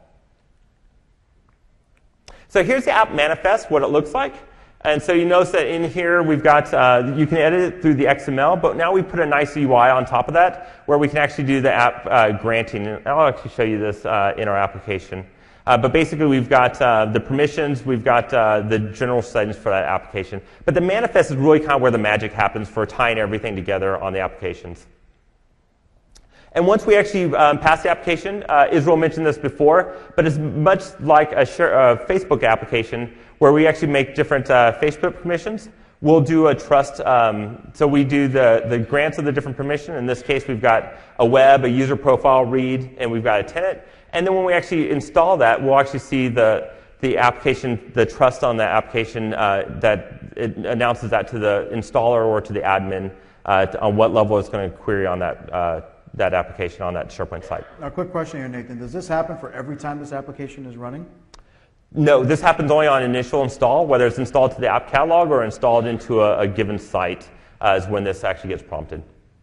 So here's the app manifest, what it looks like. And so you notice that in here we've got, you can edit it through the XML, but now we put a nice UI on top of that where we can actually do the app granting. And I'll actually show you this in our application. But basically, we've got the permissions, we've got the general settings for that application. But the manifest is really kind of where the magic happens for tying everything together on the applications. And once we actually pass the application, Israel mentioned this before, but it's much like a Facebook application where we actually make different Facebook permissions. We'll do a trust, so we do the grants of the different permission. In this case, we've got a web, a user profile read, and we've got a tenant. And then when we actually install that, we'll actually see the application, the trust on the application that it announces that to the installer or to the admin on what level it's going to query on that application on that SharePoint site. Now, quick question here, Nathan. Does this happen for every time this application is running? No, this happens only on initial install, whether it's installed to the app catalog or installed into a given site is when this actually gets prompted.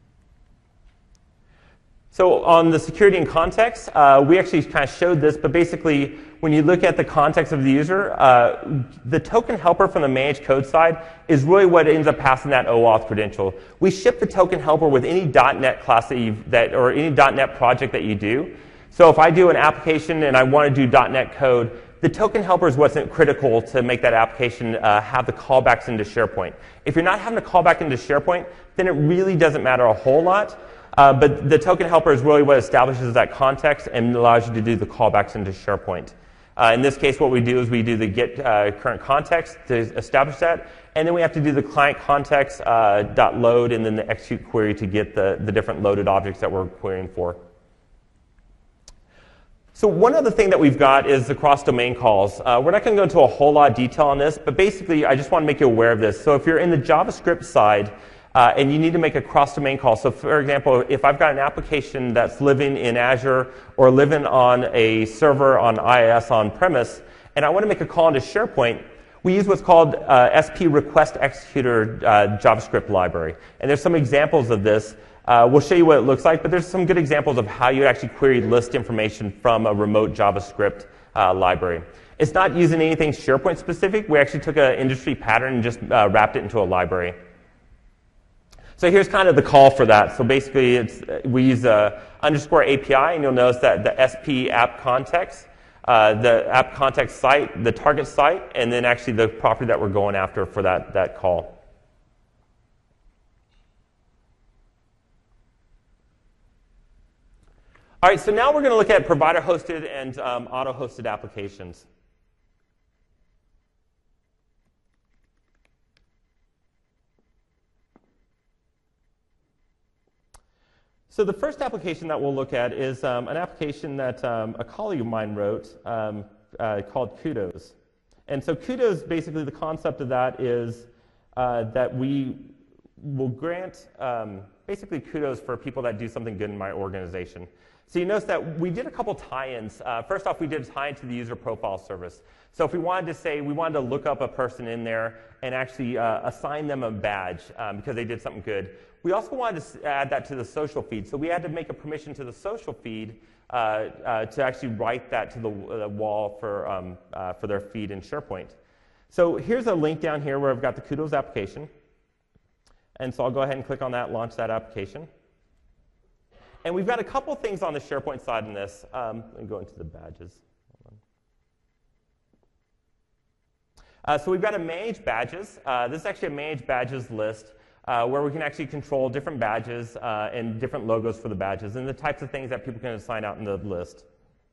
So on the security and context, we actually kind of showed this, but basically when you look at the context of the user, the token helper from the managed code side is really what ends up passing that OAuth credential. We ship the token helper with any .NET class or any .NET project that you do. So if I do an application and I want to do .NET code, the token helper is what's critical to make that application have the callbacks into SharePoint. If you're not having a callback into SharePoint, then it really doesn't matter a whole lot. But the token helper is really what establishes that context and allows you to do the callbacks into SharePoint. In this case, what we do is we do the get current context to establish that, and then we have to do the client context .load and then the execute query to get the different loaded objects that we're querying for. So one other thing that we've got is the cross-domain calls. We're not going to go into a whole lot of detail on this, but basically I just want to make you aware of this. So if you're in the JavaScript side and you need to make a cross-domain call, so for example, if I've got an application that's living in Azure or living on a server on IIS on-premise, and I want to make a call into SharePoint, we use what's called SP Request Executor JavaScript library. And there's some examples of this. We'll show you what it looks like, but there's some good examples of how you actually query list information from a remote JavaScript library. It's not using anything SharePoint specific. We actually took an industry pattern and just wrapped it into a library. So here's kind of the call for that. So basically, we use underscore API, and you'll notice that the SP app context, the app context site, the target site, and then actually the property that we're going after for that call. All right, so now we're going to look at provider-hosted and auto-hosted applications. So the first application that we'll look at is an application that a colleague of mine wrote called Kudos. And so Kudos, basically the concept of that is that we will grant basically kudos for people that do something good in my organization. So you notice that we did a couple tie-ins. First off, we did a tie-in to the user profile service. So if we wanted to say, we wanted to look up a person in there and actually assign them a badge because they did something good. We also wanted to add that to the social feed. So we had to make a permission to the social feed to actually write that to the wall for their feed in SharePoint. So here's a link down here where I've got the Kudos application. And so I'll go ahead and click on that, launch that application. And we've got a couple things on the SharePoint side in this. Let me go into the badges. So we've got a manage badges. This is actually a manage badges list where we can actually control different badges and different logos for the badges and the types of things that people can assign out in the list.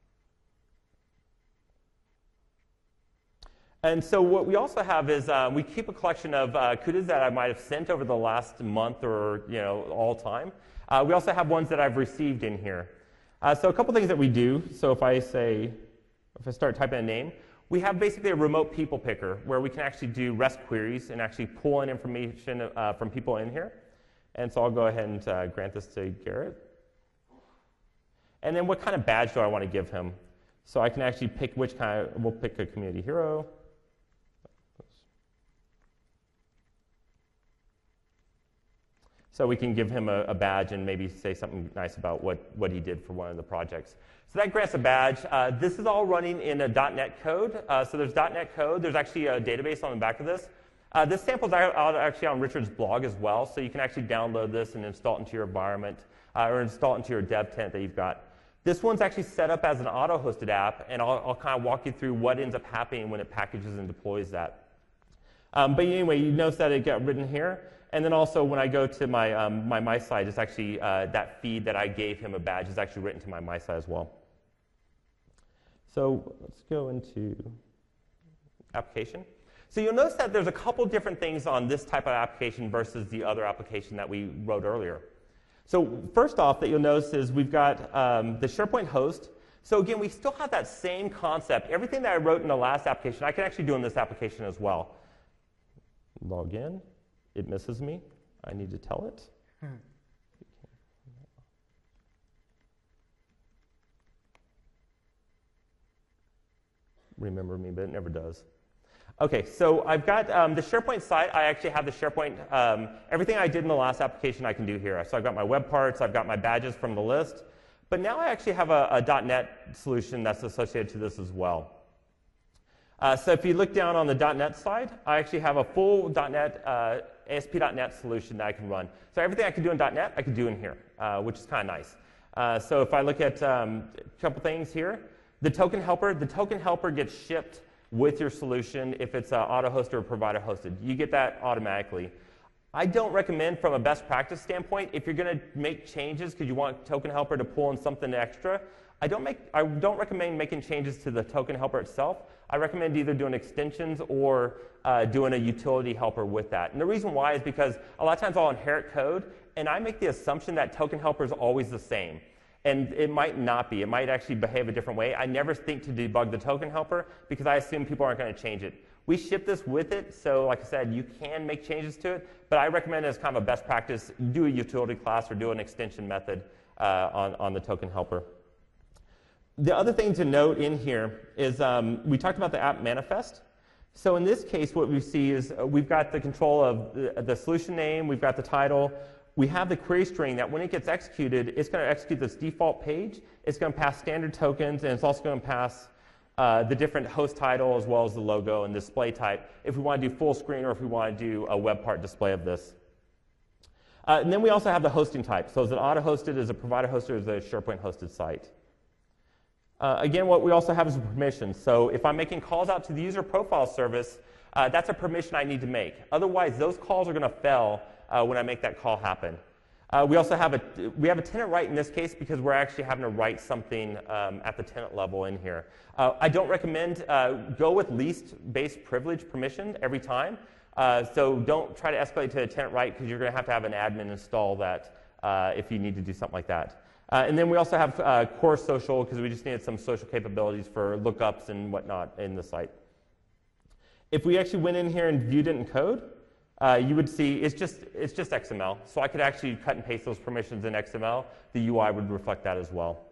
And so what we also have is we keep a collection of kudos that I might have sent over the last month or all time. We also have ones that I've received in here. So a couple things that we do. So if I start typing a name, we have basically a remote people picker where we can actually do REST queries and actually pull in information from people in here. And so I'll go ahead and grant this to Garrett. And then what kind of badge do I want to give him? So I can actually pick which kind we'll pick a community hero. So we can give him a badge and maybe say something nice about what he did for one of the projects. So that grants a badge. This is all running in a .NET code. So there's .NET code. There's actually a database on the back of this. This sample's out actually on Richard's blog as well, so you can actually download this and install it into your environment or install it into your dev tenant that you've got. This one's actually set up as an auto-hosted app, and I'll kind of walk you through what ends up happening when it packages and deploys that. But anyway, you notice that it got written here, and then also when I go to my site, it's actually that feed that I gave him a badge is actually written to my site as well. So let's go into application. So you'll notice that there's a couple different things on this type of application versus the other application that we wrote earlier. So first off that you'll notice is we've got the SharePoint host. So again, we still have that same concept. Everything that I wrote in the last application, I can actually do in this application as well. Log in. It misses me. I need to tell it. Remember me, but it never does. Okay, so I've got the SharePoint site. I actually have the SharePoint, everything I did in the last application I can do here. So I've got my web parts, I've got my badges from the list, but now I actually have a .NET solution that's associated to this as well. So if you look down on the .NET side, I actually have a full .NET, ASP.NET solution that I can run. So everything I can do in .NET, I can do in here, which is kind of nice. So if I look at a couple things here, the token helper gets shipped with your solution if it's auto-hosted or provider-hosted. You get that automatically. I don't recommend, from a best practice standpoint, if you're going to make changes because you want token helper to pull in something extra, I don't recommend making changes to the token helper itself. I recommend either doing extensions or doing a utility helper with that. And the reason why is because a lot of times I'll inherit code, and I make the assumption that token helper is always the same. And it might not be. It might actually behave a different way. I never think to debug the token helper because I assume people aren't going to change it. We ship this with it, so like I said, you can make changes to it, but I recommend as kind of a best practice, do a utility class or do an extension method on the token helper. The other thing to note in here is we talked about the app manifest. So in this case, what we see is we've got the control of the solution name, we've got the title, we have the query string that when it gets executed, it's going to execute this default page, it's going to pass standard tokens, and it's also going to pass the different host title as well as the logo and display type if we want to do full screen or if we want to do a web part display of this. And then we also have the hosting type. So is it auto-hosted, is it provider-hosted, or is it a SharePoint-hosted site? Again, what we also have is a permission. So if I'm making calls out to the user profile service, that's a permission I need to make. Otherwise, those calls are going to fail when I make that call happen. We also have a tenant right in this case because we're actually having to write something at the tenant level in here. I don't recommend go with least base privilege permission every time. So don't try to escalate to a tenant right because you're going to have an admin install that if you need to do something like that. And then we also have core social because we just needed some social capabilities for lookups and whatnot in the site. If we actually went in here and viewed it in code, you would see it's just XML. So I could actually cut and paste those permissions in XML. The UI would reflect that as well.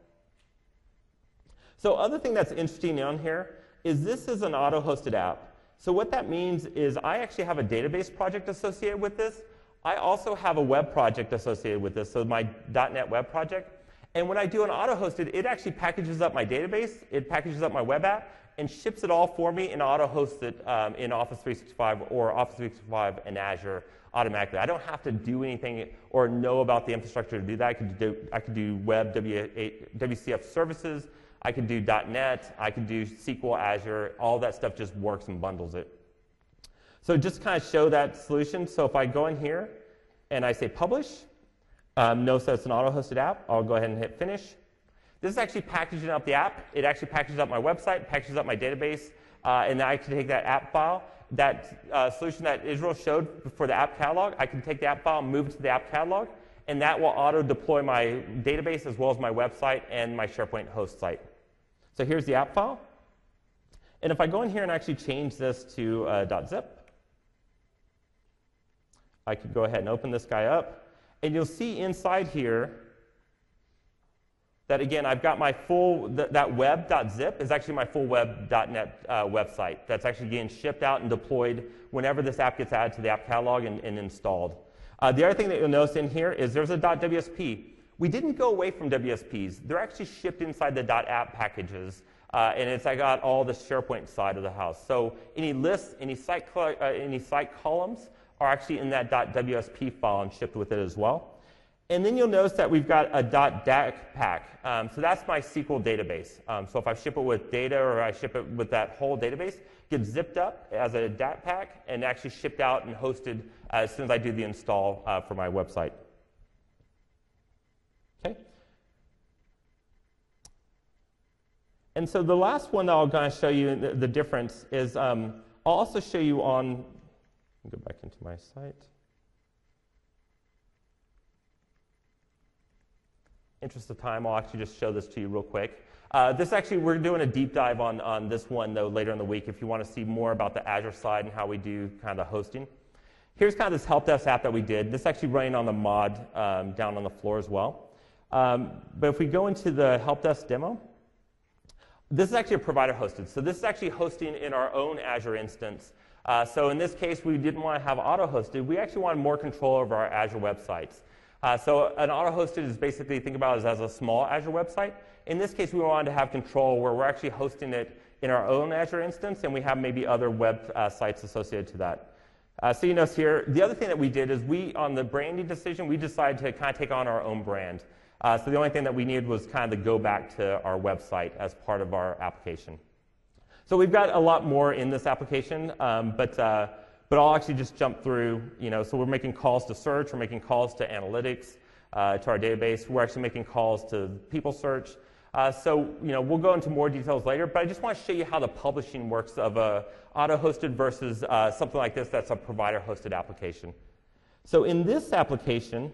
So other thing that's interesting on here is this is an auto-hosted app. So what that means is I actually have a database project associated with this. I also have a web project associated with this, so my .NET web project. And when I do an auto-hosted, it actually packages up my database, it packages up my web app, and ships it all for me and auto-hosts it in Office 365 or Office 365 and Azure automatically. I don't have to do anything or know about the infrastructure to do that. I could do web WCF services, I could do .NET, I could do SQL, Azure, all that stuff just works and bundles it. So just to kind of show that solution, so if I go in here and I say publish, notice that it's an auto-hosted app. I'll go ahead and hit finish. This is actually packaging up the app. It actually packages up my website, packages up my database, and then I can take that app file, that solution that Israel showed for the app catalog, I can take the app file and move it to the app catalog, and that will auto-deploy my database as well as my website and my SharePoint host site. So here's the app file. And if I go in here and actually change this to .zip, I could go ahead and open this guy up. And you'll see inside here that, again, I've got my full, that web.zip is actually my full web.net website that's actually getting shipped out and deployed whenever this app gets added to the app catalog and installed. The other thing that you'll notice in here is there's a .WSP. We didn't go away from WSPs. They're actually shipped inside the .app packages, and I got all the SharePoint side of the house. So any lists, any site columns are actually in that .WSP file and shipped with it as well. And then you'll notice that we've got a .DAC pack. So that's my SQL database. So if I ship it with data or I ship it with that whole database, it gets zipped up as a DAC pack and actually shipped out and hosted as soon as I do the install for my website. Okay. And so the last one that I'm going to show you the difference is I'll also show you on, go back into my site. Interest of time, I'll actually just show this to you real quick. This actually, we're doing a deep dive on this one, though, later in the week if you want to see more about the Azure side and how we do kind of the hosting. Here's kind of this help desk app that we did. This is actually running on the mod down on the floor as well. But if we go into the help desk demo, this is actually a provider hosted. So this is actually hosting in our own Azure instance. So in this case, we didn't want to have auto-hosted. We actually wanted more control over our Azure websites. So an auto-hosted is basically, think about it as a small Azure website. In this case, we wanted to have control where we're actually hosting it in our own Azure instance, and we have maybe other web sites associated to that. So you notice here, the other thing that we did is on the branding decision, we decided to kind of take on our own brand. So the only thing that we needed was kind of the go back to our website as part of our application. So we've got a lot more in this application, but I'll actually just jump through, so we're making calls to search, we're making calls to analytics, to our database, we're actually making calls to people search. So we'll go into more details later, but I just want to show you how the publishing works of a auto-hosted versus something like this that's a provider-hosted application. So in this application,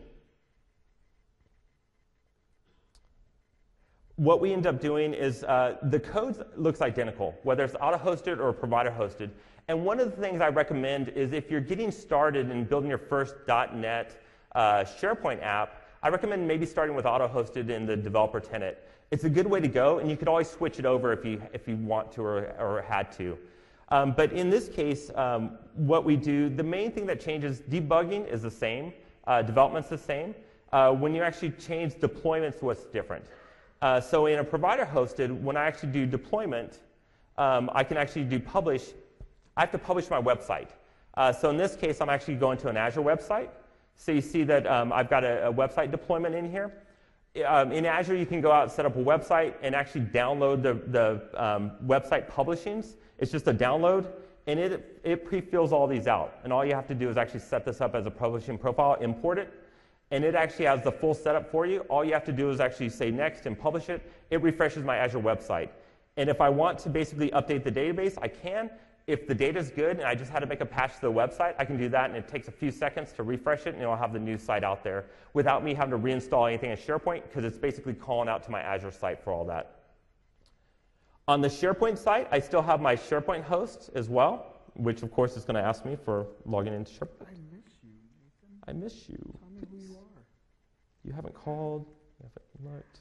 what we end up doing is the code looks identical, whether it's auto-hosted or provider-hosted. And one of the things I recommend is if you're getting started in building your first .NET SharePoint app, I recommend maybe starting with auto-hosted in the developer tenant. It's a good way to go, and you could always switch it over if you want to or had to. But in this case, what we do, the main thing that changes, debugging is the same, development's the same. When you actually change deployments, what's different? So in a provider-hosted, when I actually do deployment, I can actually do publish. I have to publish my website. So in this case, I'm actually going to an Azure website. So you see that I've got a website deployment in here. In Azure, you can go out and set up a website and actually download the website publishings. It's just a download, and it pre-fills all these out. And all you have to do is actually set this up as a publishing profile, import it, and it actually has the full setup for you. All you have to do is actually say next and publish it. It refreshes my Azure website. And if I want to basically update the database, I can. If the data is good and I just had to make a patch to the website, I can do that, and it takes a few seconds to refresh it, and I'll have the new site out there without me having to reinstall anything in SharePoint, because it's basically calling out to my Azure site for all that. On the SharePoint site, I still have my SharePoint host as well, which of course is going to ask me for logging into SharePoint. I miss you, Nathan. I miss you. Tell me who you are. You haven't called. You haven't looked.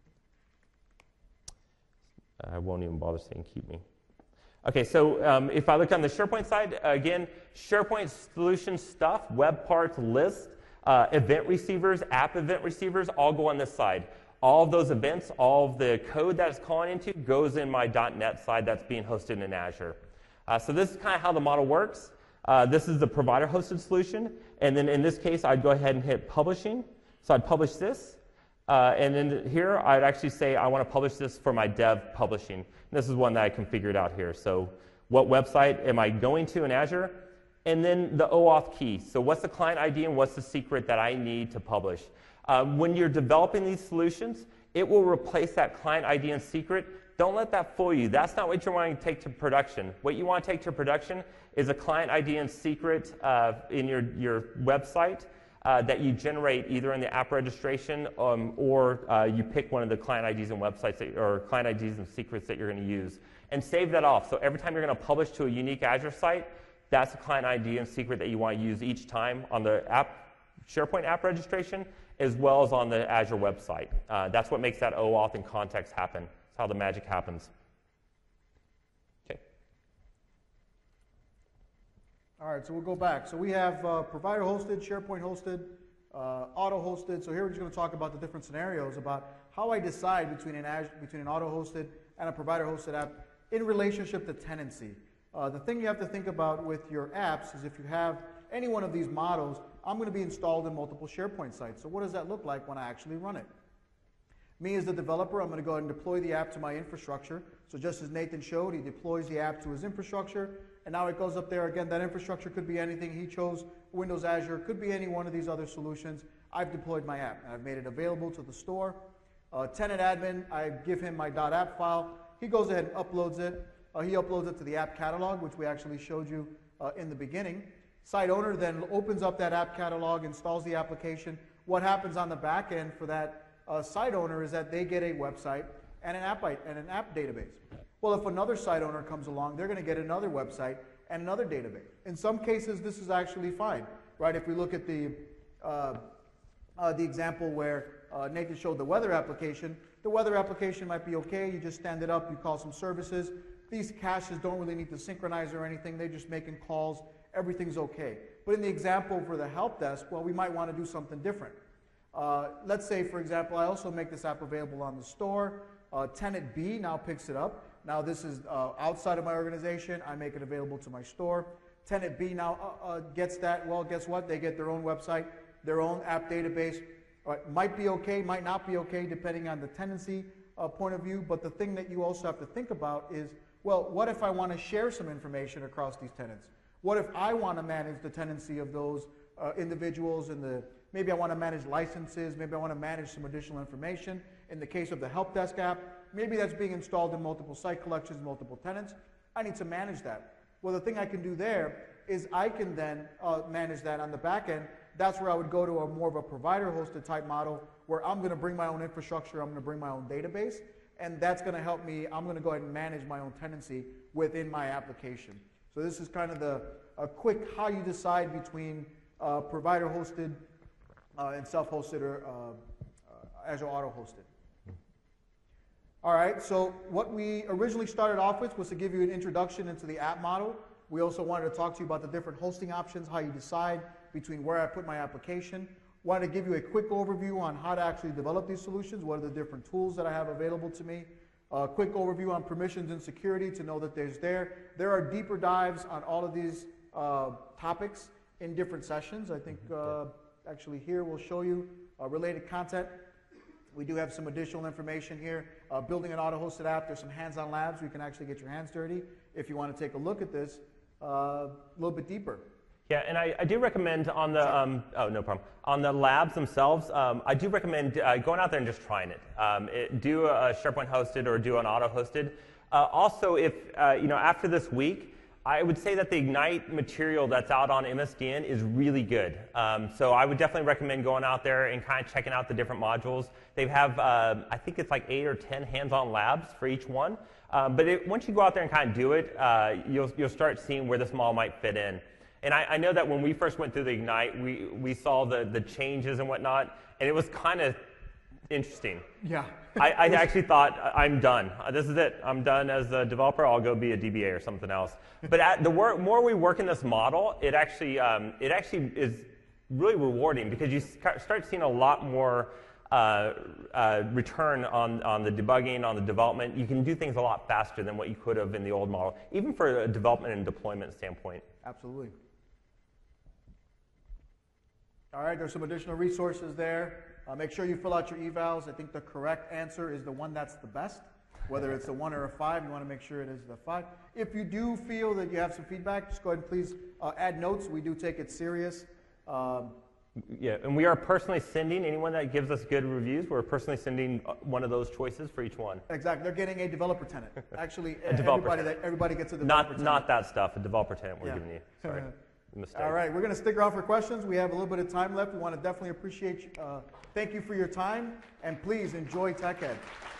I won't even bother saying keep me. Okay, so if I look on the SharePoint side, again, SharePoint solution stuff, web parts list, event receivers, app event receivers, all go on this side. All of those events, all of the code that it's calling into goes in my .NET side that's being hosted in Azure. So this is kind of how the model works. This is the provider-hosted solution. And then in this case, I'd go ahead and hit publishing. So I'd publish this. And then here, I'd actually say I want to publish this for my dev publishing. And this is one that I configured out here. So what website am I going to in Azure? And then the OAuth key. So what's the client ID and what's the secret that I need to publish? When you're developing these solutions, it will replace that client ID and secret. Don't let that fool you. That's not what you're wanting to take to production. What you want to take to production is a client ID and secret in your website that you generate either in the app registration or you pick one of the client IDs and websites or client IDs and secrets that you're going to use. And save that off. So every time you're going to publish to a unique Azure site, that's a client ID and secret that you want to use each time on the SharePoint app registration, as well as on the Azure website. That's what makes that OAuth and context happen. That's how the magic happens. Okay. All right, so we'll go back. So we have provider hosted, SharePoint hosted, auto hosted. So here we're just going to talk about the different scenarios about how I decide between an auto hosted and a provider hosted app in relationship to tenancy. The thing you have to think about with your apps is if you have any one of these models, I'm going to be installed in multiple SharePoint sites. So what does that look like when I actually run it? Me as the developer, I'm going to go ahead and deploy the app to my infrastructure. So just as Nathan showed, he deploys the app to his infrastructure, and now it goes up there. Again, that infrastructure could be anything. He chose Windows Azure, could be any one of these other solutions. I've deployed my app, and I've made it available to the store. Tenant admin, I give him my .app file. He goes ahead and uploads it. He uploads it to the app catalog, which we actually showed you in the beginning. Site owner then opens up that app catalog, installs the application. What happens on the back end for that site owner is that they get a website and an app database. Well, if another site owner comes along, they're going to get another website and another database. In some cases, this is actually fine, right? If we look at the example where Nathan showed the weather application might be okay. You just stand it up, you call some services. These caches don't really need to synchronize or anything. They're just making calls. Everything's okay. But in the example for the help desk, well, we might want to do something different. Let's say, for example, I also make this app available on the store. Tenant B now picks it up. Now this is outside of my organization. I make it available to my store. Tenant B now gets that. Well, guess what? They get their own website, their own app database. Might be okay, might not be okay, depending on the tenancy point of view. But the thing that you also have to think about is, well, what if I want to share some information across these tenants? What if I want to manage the tenancy of those individuals and maybe I want to manage licenses, maybe I want to manage some additional information. In the case of the help desk app, maybe that's being installed in multiple site collections, multiple tenants. I need to manage that. Well, the thing I can do there is I can then manage that on the back end. That's where I would go to a more of a provider-hosted type model where I'm going to bring my own infrastructure, I'm going to bring my own database, and that's going to help me. I'm going to go ahead and manage my own tenancy within my application. So this is kind of a quick how you decide between provider-hosted and self-hosted or Azure Auto-hosted. All right, so what we originally started off with was to give you an introduction into the app model. We also wanted to talk to you about the different hosting options, how you decide between where I put my application. Wanted to give you a quick overview on how to actually develop these solutions, what are the different tools that I have available to me. A quick overview on permissions and security to know that there's there. There are deeper dives on all of these topics in different sessions. I think actually here we'll show you related content. We do have some additional information here. Building an auto-hosted app, there's some hands-on labs where you can actually get your hands dirty if you want to take a look at this a little bit deeper. Yeah, and I do recommend on the, no problem. On the labs themselves, I do recommend going out there and just trying it. Do a SharePoint hosted or do an auto hosted. Also, if, after this week, I would say that the Ignite material that's out on MSDN is really good. So I would definitely recommend going out there and kind of checking out the different modules. They have, I think it's like 8 or 10 hands-on labs for each one. But once you go out there and kind of do it, you'll start seeing where this model might fit in. And I know that when we first went through the Ignite, we saw the changes and whatnot, and it was kind of interesting. Yeah. I actually thought, I'm done. This is it. I'm done as a developer. I'll go be a DBA or something else. But more we work in this model, it actually is really rewarding because you start seeing a lot more return on the debugging, on the development. You can do things a lot faster than what you could have in the old model, even for a development and deployment standpoint. Absolutely. All right, there's some additional resources there. Make sure you fill out your evals. I think the correct answer is the one that's the best. Whether it's a 1 or a 5, you want to make sure it is the 5. If you do feel that you have some feedback, just go ahead and please add notes. We do take it serious. Yeah, and we are personally sending anyone that gives us good reviews. We're personally sending one of those choices for each one. Exactly. They're getting a developer tenant. Actually, everybody gets a developer tenant. Not that stuff. A developer tenant we're giving you. Sorry. Mistake. All right, we're going to stick around for questions. We have a little bit of time left. We want to definitely appreciate you. Thank you for your time, and please enjoy TechEd.